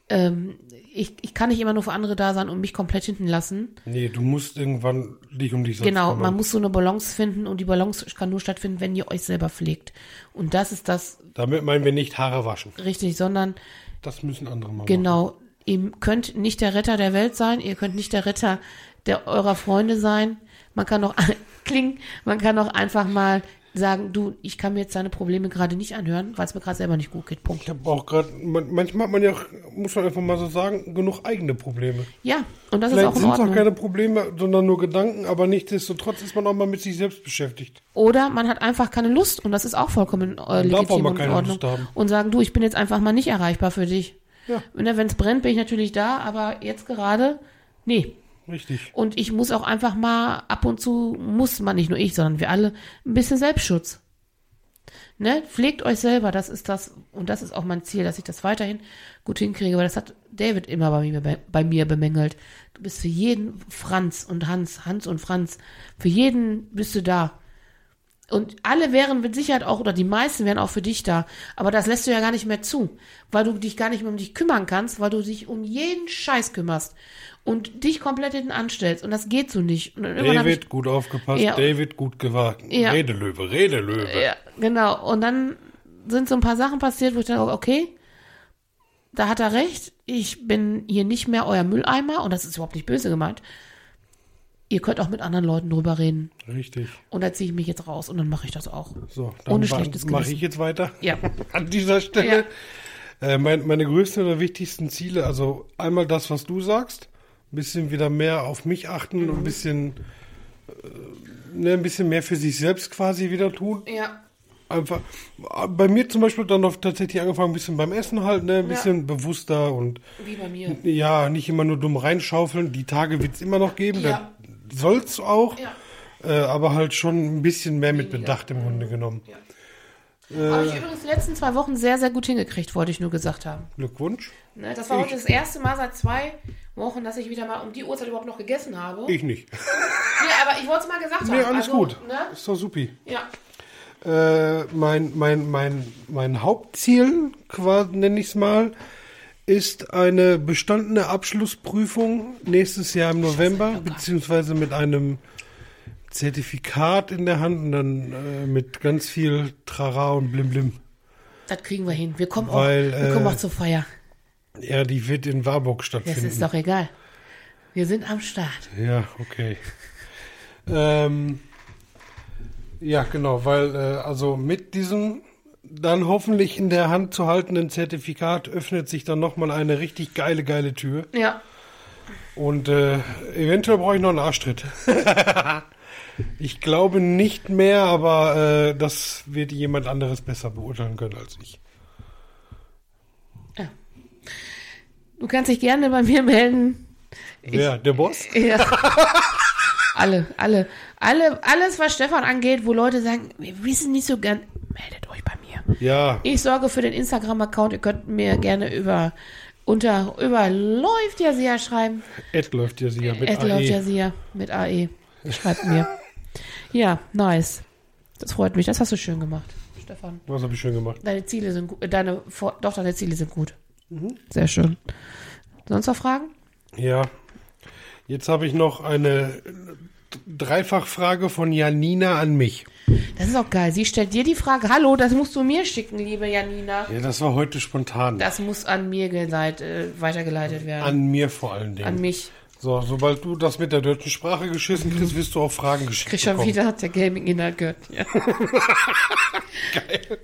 ich kann nicht immer nur für andere da sein und mich komplett hinten lassen. Nee, du musst irgendwann dich um dich selbst Genau, kümmern. man muss so eine Balance finden, und die Balance kann nur stattfinden, wenn ihr euch selber pflegt. Und das ist das Damit meinen wir nicht Haare waschen. richtig, sondern Das müssen andere mal machen. genau, ihr könnt nicht der Retter der Welt sein, ihr könnt nicht der Retter eurer Freunde sein. Man kann doch einfach mal sagen, du, ich kann mir jetzt deine Probleme gerade nicht anhören, weil es mir gerade selber nicht gut geht. Punkt. Ich habe auch gerade, manchmal hat man ja, muss man einfach mal so sagen, genug eigene Probleme. Ja, und das Vielleicht ist auch in sind es Ordnung. auch keine Probleme, sondern nur Gedanken, aber nichtsdestotrotz ist man auch mal mit sich selbst beschäftigt. Oder man hat einfach keine Lust und das ist auch vollkommen darf auch legitim mal und in keine Ordnung. Lust haben. Und sagen, du, ich bin jetzt einfach mal nicht erreichbar für dich. Ja. Wenn es brennt, bin ich natürlich da, aber jetzt gerade, nee. Richtig. Und ich muss auch einfach mal ab und zu, muss man nicht nur ich, sondern wir alle, ein bisschen Selbstschutz. Ne? Pflegt euch selber, das ist das, und das ist auch mein Ziel, dass ich das weiterhin gut hinkriege, weil das hat David immer bei mir bemängelt. Du bist für jeden Franz und Hans und Franz, für jeden bist du da. Und alle wären mit Sicherheit auch, oder die meisten wären auch für dich da. Aber das lässt du ja gar nicht mehr zu, weil du dich gar nicht mehr um dich kümmern kannst, weil du dich um jeden Scheiß kümmerst und dich komplett hinten anstellst. Und das geht so nicht. Und dann irgendwann David, gut aufgepasst, Ja. David, gut gewagt. Ja. Redelöwe, Redelöwe. Ja, genau. Und dann sind so ein paar Sachen passiert, wo ich dann, okay, da hat er recht. Ich bin hier nicht mehr euer Mülleimer und das ist überhaupt nicht böse gemeint. Ihr könnt auch mit anderen Leuten drüber reden. Richtig. Und da ziehe ich mich jetzt raus und dann mache ich das auch. So, Ohne dann schlechtes mache Gewissen. ich jetzt weiter. Ja. An dieser Stelle. Meine größten oder wichtigsten Ziele, also einmal das, was du sagst, ein bisschen wieder mehr auf mich achten und ein bisschen mehr für sich selbst quasi wieder tun. Ja. Einfach, bei mir zum Beispiel dann noch tatsächlich angefangen, ein bisschen beim Essen halt, ne, ein bisschen bewusster und Wie bei mir. ja, nicht immer nur dumm reinschaufeln. Die Tage wird es immer noch geben, Ja. da soll's auch, Ja. aber halt schon ein bisschen mehr mit Bedacht im Grunde genommen. Habe ich übrigens die letzten 2 Wochen sehr, sehr gut hingekriegt, wollte ich nur gesagt haben. Glückwunsch. Ne, das war heute das erste Mal seit 2 Wochen, dass ich wieder mal um die Uhrzeit überhaupt noch gegessen habe. Ich nicht. Nee, aber ich wollte es mal gesagt haben. Nee, alles Also, gut. Ne? Ist doch supi. Ja. Mein Hauptziel, quasi nenne ich es mal, ist eine bestandene Abschlussprüfung nächstes Jahr im November, beziehungsweise mit einem Zertifikat in der Hand und dann mit ganz viel Trara und Blimblim. Das kriegen wir hin. Wir kommen, Weil, wir kommen auch zur Feier. Ja, die wird in Warburg Das stattfinden. ist doch egal. Wir sind am Start. Ja, okay. Ja, genau, weil also mit diesem dann hoffentlich in der Hand zu haltenden Zertifikat öffnet sich dann nochmal eine richtig geile Tür. Ja. Und eventuell brauche ich noch einen Arschtritt. Ich glaube nicht mehr, aber das wird jemand anderes besser beurteilen können als ich. Du kannst dich gerne bei mir melden. Wer? Der Boss? Ja. Alles, was Stefan angeht, wo Leute sagen, wir wissen nicht so gern, meldet euch bei mir. Ja. Ich sorge für den Instagram-Account. Ihr könnt mir gerne über läuft Jasia schreiben. Läuft ja sie ja mit Läuft AE. Jasia mit AE. Schreibt mir. Ja, nice. Das freut mich. Das hast du schön gemacht, Stefan. Was habe ich schön gemacht? Deine Ziele sind gut. Deine Ziele sind gut. Sehr schön. Sonst noch Fragen? Ja. Jetzt habe ich noch eine Dreifachfrage von Janina an mich. Das ist auch geil. Sie stellt dir die Frage, hallo, das musst du mir schicken, liebe Janina. Ja, das war heute spontan. Das muss an mir weitergeleitet werden. An mir vor allen Dingen. An mich. So, sobald du das mit der deutschen Sprache geschissen kriegst, wirst du auch Fragen geschickt Krieg schon bekommen. wieder der Gaming-Inhalt gehört. Ja. Geil.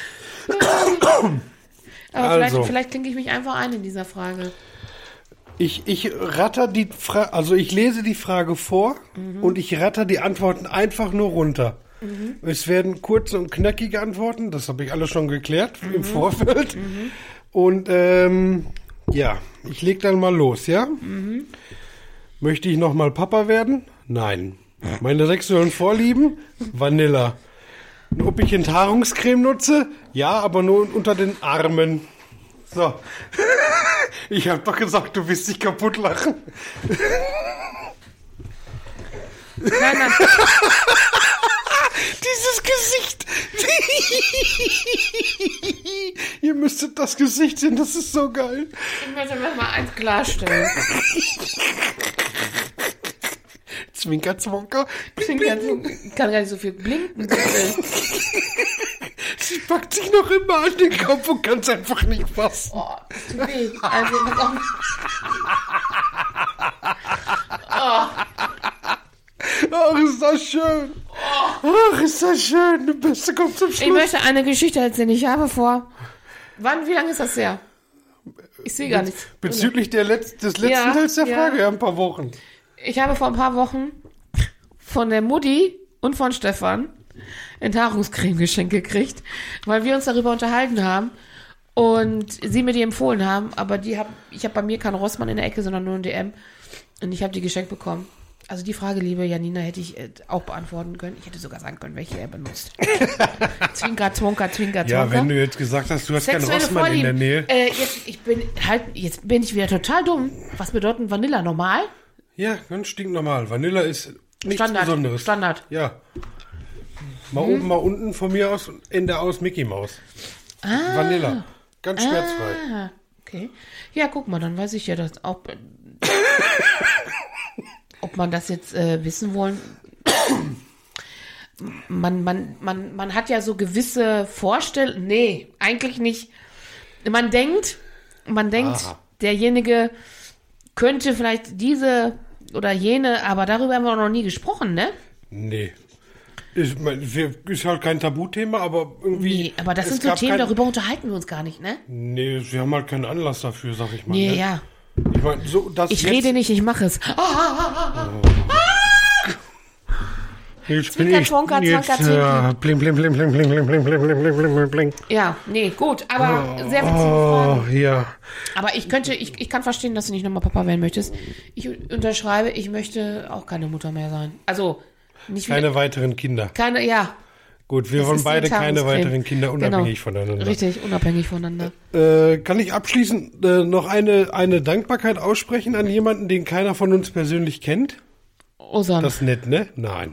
Aber Also. vielleicht klinke ich mich einfach ein in dieser Frage. Ich ratter die Frage, also ich lese die Frage vor und ich ratter die Antworten einfach nur runter. Es werden kurze und knackige Antworten, das habe ich alles schon geklärt im Vorfeld. Und ja, ich leg dann mal los, ja? Möchte ich nochmal Papa werden? Nein. Meine sexuellen Vorlieben? Vanilla. Ob ich Enthaarungscreme nutze? Ja, aber nur unter den Armen. So. Ich hab doch gesagt, du wirst dich kaputt lachen. Nein. Dieses Gesicht. Ihr müsstet das Gesicht sehen, das ist so geil. Ich möchte mir mal eins klarstellen. Zwinker, Zwonker. Ich kann gar nicht so viel blinken. Bitte. Sie packt sich noch immer an den Kopf und kann es einfach nicht fassen. Oh, das tut weh. Also, Ach, ist das schön. Ach, ist das schön. Das Beste kommt zum Schluss. Ich möchte eine Geschichte erzählen. Ich habe vor... Wie lange ist das her? Ich sehe gar nichts. Bezüglich des letzten Teils der Frage, ja, ein paar Wochen. Ich habe vor ein paar Wochen von der Mutti und von Stefan Enthaarungscreme geschenkt gekriegt, weil wir uns darüber unterhalten haben und sie mir die empfohlen haben, aber ich habe bei mir keinen Rossmann in der Ecke, sondern nur ein DM und ich habe die geschenkt bekommen. Also die Frage, liebe Janina, hätte ich auch beantworten können. Ich hätte sogar sagen können, welche er benutzt. Zwinker, Zwonker, Zwinker, Zwonker. Ja, wenn du jetzt gesagt hast, du hast keinen Rossmann in der Nähe. Jetzt bin ich wieder total dumm. Was bedeutet Vanilla normal? Ja, ganz stinknormal. Vanilla ist nichts Besonderes. Standard. Ja. Mal oben, mal unten, von mir aus, Ende aus, Mickey Maus. Vanilla. Ganz schmerzfrei. Okay. Ja, guck mal, dann weiß ich ja das auch. Ob man das jetzt wissen wollen. Man hat ja so gewisse Vorstellungen. Nee, eigentlich nicht. Man denkt, derjenige könnte vielleicht diese oder jene, aber darüber haben wir noch nie gesprochen, ne? Nee. Ist halt kein Tabuthema, aber irgendwie... Nee, aber das sind so Themen, darüber unterhalten wir uns gar nicht, ne? Nee, wir haben halt keinen Anlass dafür, sag ich mal. Nee, ne? ja. Ich meine, so, dass ich rede nicht, ich mache es. Jetzt bin ich Zwonker, jetzt, bling, bling, bling, bling, bling, bling, bling, bling, bling, bling, bling, bling. Ja, nee, gut, aber sehr witzige Frage. Ja. Aber ich kann verstehen, dass du nicht nochmal Papa werden möchtest. Ich unterschreibe, ich möchte auch keine Mutter mehr sein. Also, nicht keine weiteren Kinder. Ja. Gut, wir wollen beide keine weiteren Kinder unabhängig voneinander. Richtig, unabhängig voneinander. Kann ich abschließend noch eine Dankbarkeit aussprechen an jemanden, den keiner von uns persönlich kennt? Osan. Das ist nett, ne? Nein.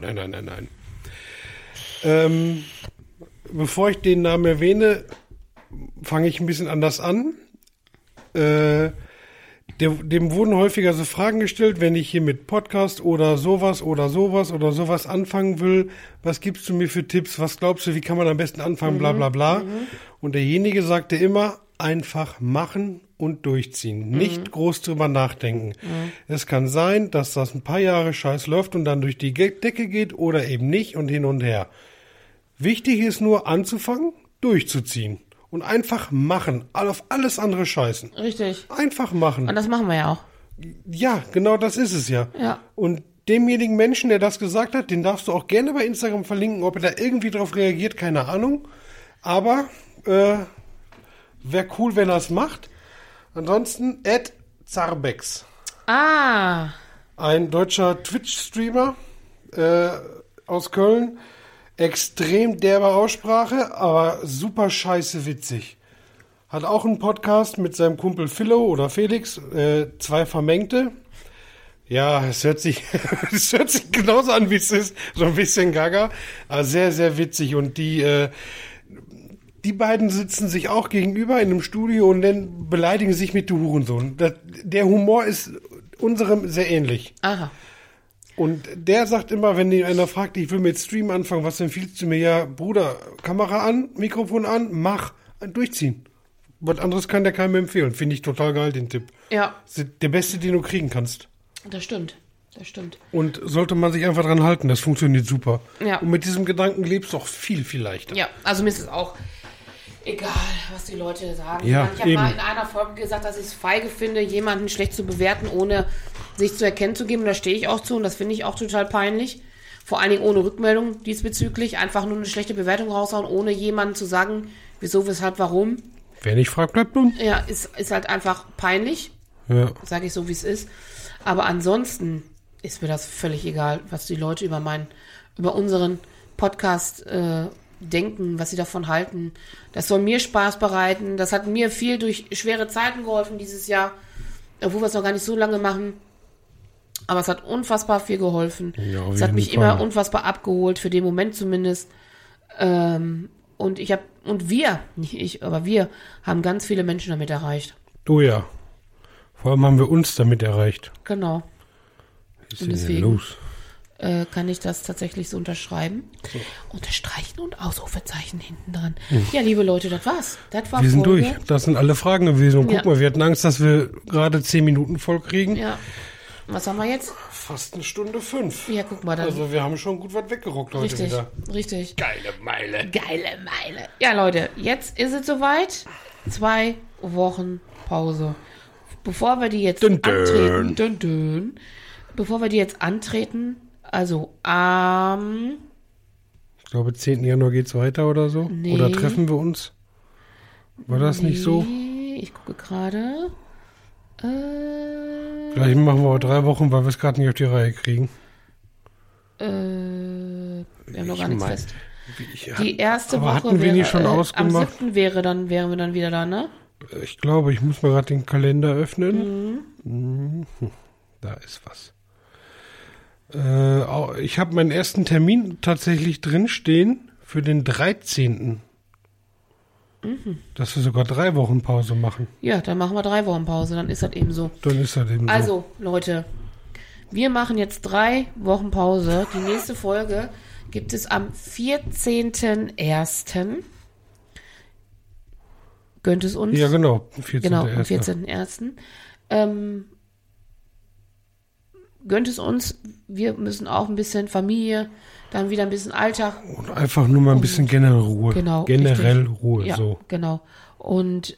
Bevor ich den Namen erwähne, fange ich ein bisschen anders an. Dem wurden häufiger so Fragen gestellt, wenn ich hier mit Podcast oder sowas anfangen will. Was gibst du mir für Tipps? Was glaubst du, wie kann man am besten anfangen? Bla bla bla. Und derjenige sagte immer, einfach machen und durchziehen. Nicht groß drüber nachdenken. Es kann sein, dass das ein paar Jahre scheiß läuft und dann durch die Decke geht oder eben nicht und hin und her. Wichtig ist nur anzufangen, durchzuziehen. Und einfach machen. Auf alles andere scheißen. Richtig. Einfach machen. Und das machen wir ja auch. Ja, genau das ist es ja. Und demjenigen Menschen, der das gesagt hat, den darfst du auch gerne bei Instagram verlinken. Ob er da irgendwie drauf reagiert, keine Ahnung. Aber wäre cool, wenn er es macht. Ansonsten @Zarbex. Ein deutscher Twitch-Streamer aus Köln. Extrem derbe Aussprache, aber super scheiße witzig. Hat auch einen Podcast mit seinem Kumpel Philo oder Felix, 2 Vermengte. Ja, es hört sich genauso an, wie es ist. So ein bisschen gaga, aber sehr, sehr witzig. Und die beiden sitzen sich auch gegenüber in einem Studio und dann beleidigen sich mit dem Hurensohn. Der Humor ist unserem sehr ähnlich. Aha. Und der sagt immer, wenn einer fragt, ich will mit Stream anfangen, was empfiehlst du mir? Ja, Bruder, Kamera an, Mikrofon an, mach, durchziehen. Was anderes kann der keinem empfehlen. Finde ich total geil, den Tipp. Ja. Der beste, den du kriegen kannst. Das stimmt. Und sollte man sich einfach dran halten, das funktioniert super. Ja. Und mit diesem Gedanken lebst du auch viel, viel leichter. Ja, also mir ist es auch egal, was die Leute sagen. Ja, ich habe mal in einer Folge gesagt, dass ich es feige finde, jemanden schlecht zu bewerten, ohne sich zu erkennen zu geben. Da stehe ich auch zu und das finde ich auch total peinlich. Vor allen Dingen ohne Rückmeldung diesbezüglich. Einfach nur eine schlechte Bewertung raushauen, ohne jemandem zu sagen, wieso, weshalb, warum. Wer nicht fragt, bleibt dumm. Ja, ist halt einfach peinlich. Ja. Sage ich so, wie es ist. Aber ansonsten ist mir das völlig egal, was die Leute über unseren Podcast denken, was sie davon halten. Das soll mir Spaß bereiten. Das hat mir viel durch schwere Zeiten geholfen dieses Jahr, obwohl wir es noch gar nicht so lange machen. Aber es hat unfassbar viel geholfen. Ja, es hat mich immer unfassbar abgeholt, für den Moment zumindest. Und wir haben ganz viele Menschen damit erreicht. Du ja. Vor allem haben wir uns damit erreicht. Genau. Was ist denn los? Kann ich das tatsächlich so unterschreiben. So. Unterstreichen und Ausrufezeichen hinten dran. Mhm. Ja, liebe Leute, das war's. Wir sind durch. Das sind alle Fragen gewesen. Und guck mal, wir hatten Angst, dass wir gerade 10 Minuten voll kriegen. Ja. Was haben wir jetzt? Fast 1:05. Ja, guck mal dann. Also wir haben schon gut was weggerockt heute Richtig, wieder. richtig. Geile Meile. Geile Meile. Ja, Leute, jetzt ist es soweit. 2 Wochen Pause. Bevor wir die jetzt antreten, bevor wir die jetzt antreten, also am Ich glaube, 10. Januar geht's weiter oder so. Nee. Oder treffen wir uns? War das nicht so? Ich gucke gerade. Vielleicht machen wir auch 3 Wochen, weil wir es gerade nicht auf die Reihe kriegen. Wir haben noch gar nichts fest. Ja, Die erste aber Woche hatten wir wäre, nicht schon am ausgemacht? 7. wären wir dann wieder da, ne? Ich glaube, ich muss mal gerade den Kalender öffnen. Mhm. Da ist was. Ich habe meinen ersten Termin tatsächlich drinstehen für den 13. Dass wir sogar 3 Wochen Pause machen. Ja, dann machen wir 3 Wochen Pause, dann ist das eben so. Dann ist das eben so. Also, Leute, wir machen jetzt 3 Wochen Pause. Die nächste Folge gibt es am 14.01. Gönnt es uns? Ja, genau. 14. Genau, am 14.01. Gönnt es uns. Wir müssen auch ein bisschen Familie, dann wieder ein bisschen Alltag. Und einfach nur mal ein bisschen generell Ruhe. Genau. Generell richtig. Ruhe, Ja, so. genau. Und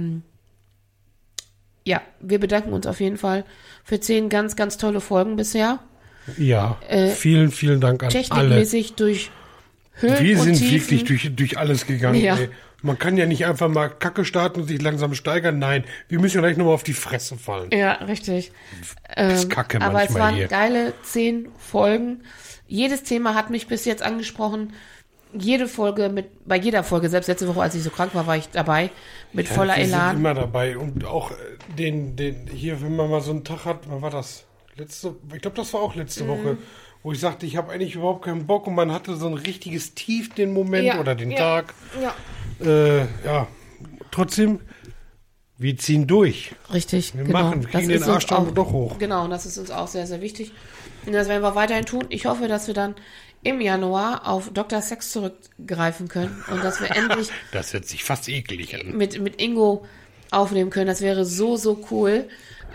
ja, wir bedanken uns auf jeden Fall für 10 ganz, ganz tolle Folgen bisher. Ja, vielen, vielen Dank an alle. Technikmäßig durch Höhen Wir und sind Tiefen. wirklich durch alles gegangen. Ja. Ey. Man kann ja nicht einfach mal Kacke starten und sich langsam steigern. Nein, wir müssen ja gleich nochmal auf die Fresse fallen. Ja, richtig. Das ist Kacke aber es manchmal waren hier. geile 10 Folgen. Jedes Thema hat mich bis jetzt angesprochen. Bei jeder Folge, selbst letzte Woche, als ich so krank war, war ich dabei, mit voller wir Elan. sind immer dabei. Und auch den hier, wenn man mal so einen Tag hat, wann war das? Ich glaube, das war auch letzte Woche, wo ich sagte, ich habe eigentlich überhaupt keinen Bock und man hatte so ein richtiges Tief den Moment Ja, oder den ja, Tag. Ja, Ja, trotzdem, wir ziehen durch. richtig. Wir genau. machen, wir kriegen den ist uns Arsch dann auch- doch hoch. Genau, und das ist uns auch sehr, sehr wichtig. Und das werden wir weiterhin tun. Ich hoffe, dass wir dann im Januar auf Dr. Sex zurückgreifen können und dass wir endlich Das hört sich fast eklig an. mit Ingo aufnehmen können. Das wäre so, so cool.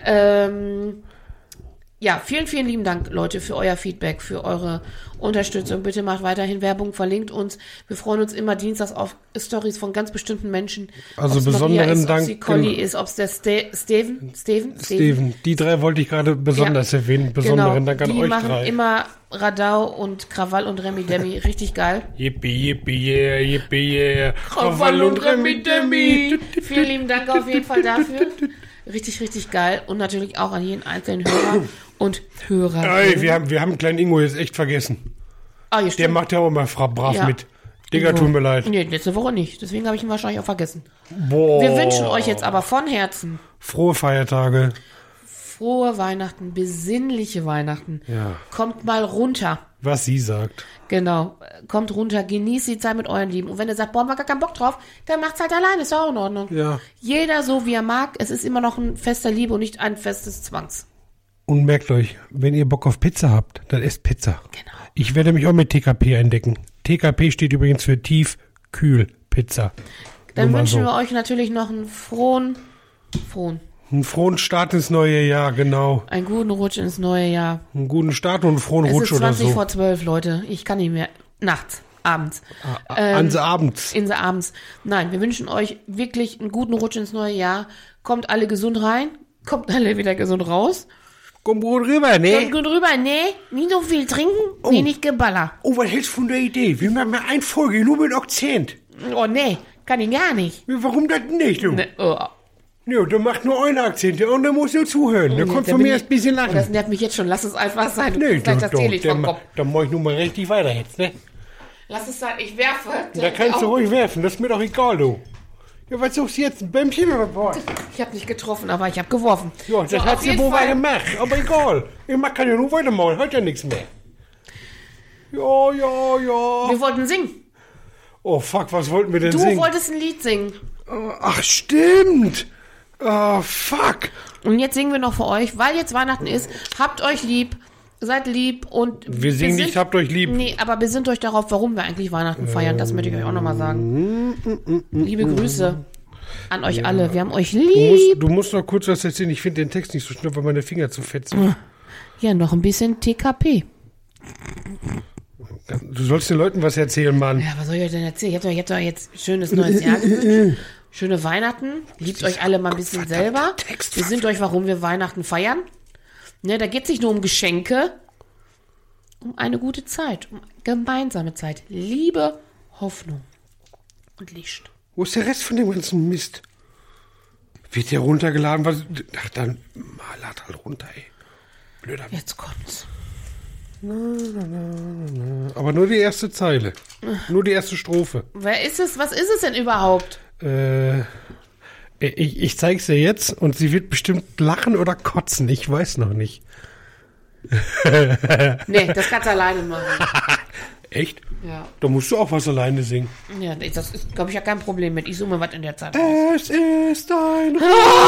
Ja, vielen, vielen lieben Dank, Leute, für euer Feedback, für eure Unterstützung. Bitte macht weiterhin Werbung, verlinkt uns. Wir freuen uns immer dienstags auf Stories von ganz bestimmten Menschen. Also Ob's besonderen Maria ist, Dank, Ob's die Conny genau. ist, ob es der Steven. Steven, die 3 wollte ich gerade besonders erwähnen. Besonderen Dank an die euch machen 3. immer Radau und Krawall und Remi Demi. Richtig geil. Yippie, yippie, yeah, yippie, yeah. Krawall und Remi Demi. Vielen lieben Dank auf jeden Fall dafür. Richtig, richtig geil. Und natürlich auch an jeden einzelnen Hörer und Hörer. Ey, wir haben kleinen Ingo jetzt echt vergessen. Ah, ja, Der stimmt. macht ja auch immer brav Ja. mit. Digga, Ingo. tut mir leid. Nee, letzte Woche nicht. Deswegen habe ich ihn wahrscheinlich auch vergessen. Boah. Wir wünschen euch jetzt aber von Herzen Frohe Feiertage. frohe Weihnachten, besinnliche Weihnachten. Ja. Kommt mal runter. Was sie sagt. Genau. Kommt runter, genießt die Zeit mit euren Lieben. Und wenn ihr sagt, boah, haben wir gar keinen Bock drauf, dann macht's halt alleine. Ist auch in Ordnung. Ja. Jeder so, wie er mag. Es ist immer noch ein Fest der Liebe und nicht ein Fest des Zwangs. Und merkt euch, wenn ihr Bock auf Pizza habt, dann esst Pizza. Genau. Ich werde mich auch mit TKP eindecken. TKP steht übrigens für Tief-Kühl-Pizza. Dann Nur mal wünschen so. wir euch natürlich noch einen frohen, Einen frohen Start ins neue Jahr, genau. einen guten Rutsch ins neue Jahr. Einen guten Start und einen frohen Es Rutsch ist oder 20 so. vor 12, Leute. Ich kann nicht mehr. Nachts, abends. Ans Abends. Abends. Nein, wir wünschen euch wirklich einen guten Rutsch ins neue Jahr. Kommt alle gesund rein. Kommt alle wieder gesund raus. Komm gut rüber, ne? Kommt gut rüber. Nee, nicht so viel trinken. Nee, nicht Geballer. Oh, was hältst du von der Idee? Wir machen mal eine Folge nur mit Akzent. Oh, nee, kann ich gar nicht. Warum das nicht, du? Nee, oh. Ja, der macht nur einen Akzent, der andere muss nur zuhören. Der kommt Da von bin mir ich- erst ein bisschen Oh, das lachen. nervt mich jetzt schon. Lass es einfach sein. Du Nee, vielleicht erzähle ich vom Kopf. dann mach ich nun mal richtig weiter jetzt, ne? Lass es sein. Ich werfe. Da kannst du ruhig werfen, das ist mir doch egal, du. Ja, was suchst du jetzt? Ein Bämmchen oder was? Ich habe nicht getroffen, aber ich habe geworfen. Ja, das So, hat auf sie jeden wohl Fall. gemacht, aber egal. Ich kann ja nur weitermachen, hat ja nichts mehr. Ja. Wir wollten singen. Oh, fuck, was wollten wir denn Du singen? wolltest ein Lied singen. Ach, stimmt. Oh, fuck. Und jetzt singen wir noch für euch, weil jetzt Weihnachten ist. Habt euch lieb, seid lieb und Wir singen nicht, habt euch lieb. Nee, aber besinnt euch darauf, warum wir eigentlich Weihnachten feiern. Das möchte ich euch auch nochmal sagen. Liebe Grüße an euch alle. Wir haben euch lieb. Du musst noch kurz was erzählen. Ich finde den Text nicht so schnell, weil meine Finger zu fett sind. Ja, noch ein bisschen TKP. Du sollst den Leuten was erzählen, Mann. Ja, was soll ich euch denn erzählen? Ich hab doch jetzt schönes neues Jahr gewünscht. Schöne Weihnachten. Liebt euch alle mal ein bisschen selber. Wir sind euch, warum wir Weihnachten feiern. Ne, da geht es nicht nur um Geschenke, um eine gute Zeit, um gemeinsame Zeit. Liebe, Hoffnung und Licht. Wo ist der Rest von dem ganzen Mist? Wird der runtergeladen? Was? Ach, dann lad halt runter, ey. Blöder. Jetzt kommt's. Aber nur die erste Zeile. Nur die erste Strophe. Wer ist es? Was ist es denn überhaupt? Ich zeig's dir jetzt und sie wird bestimmt lachen oder kotzen. Ich weiß noch nicht. Nee, das kannst du alleine machen. Echt? Ja. Da musst du auch was alleine singen. Ja, das ist, glaube ich, ja kein Problem mit. Ich suche mir was in der Zeit raus. Es ist ein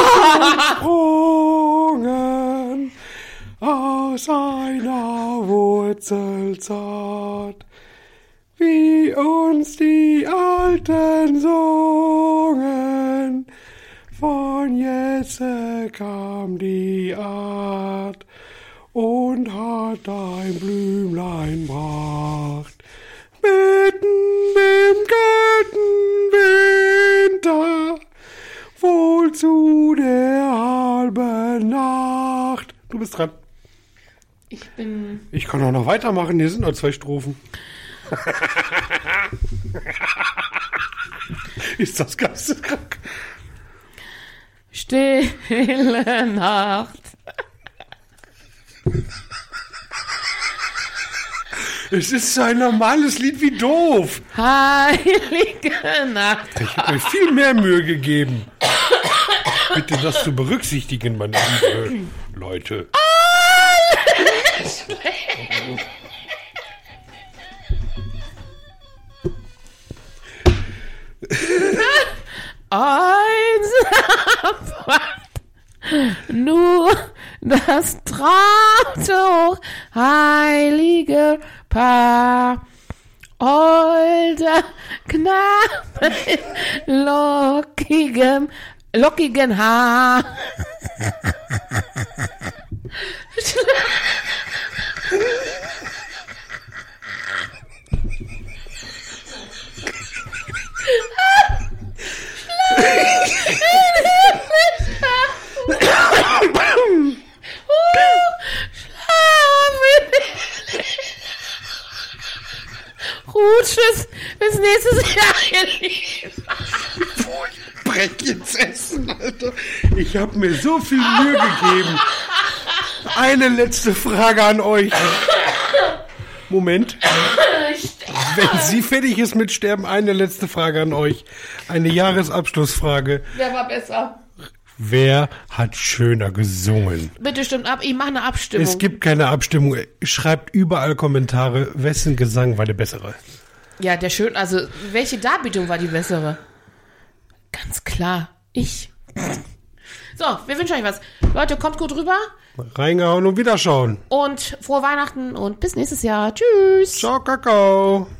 Rosen aus einer Wurzel zart, wie uns die Alten sungen. Von Jesse kam die Art und hat ein Blümlein bracht. Mitten im kalten Winter, wohl zu der halben Nacht. Du bist dran. Ich kann auch noch weitermachen, hier sind noch 2 Strophen. Ist das geisteskrank? Stille Nacht. Es ist ein normales Lied wie doof. Heilige Nacht. Ich habe mir viel mehr Mühe gegeben. Bitte das zu berücksichtigen, meine lieben Leute. Einsam nur das traute heilige Paar, holder Knabe in lockigen Haar. Tschüss, bis nächstes Jahr, ihr Lieben. Ich brech jetzt essen, Alter. Ich habe mir so viel Mühe gegeben. Eine letzte Frage an euch. Moment. Wenn sie fertig ist mit Sterben, eine letzte Frage an euch. Eine Jahresabschlussfrage. Wer war besser? Wer hat schöner gesungen? Bitte stimmt ab, ich mache eine Abstimmung. Es gibt keine Abstimmung. Schreibt überall Kommentare, wessen Gesang war der bessere. Ja, der schön, also welche Darbietung war die bessere? Ganz klar, ich. So, wir wünschen euch was. Leute, kommt gut rüber. Reingehauen und Wiederschauen. Und frohe Weihnachten und bis nächstes Jahr. Tschüss. Ciao, Kakao.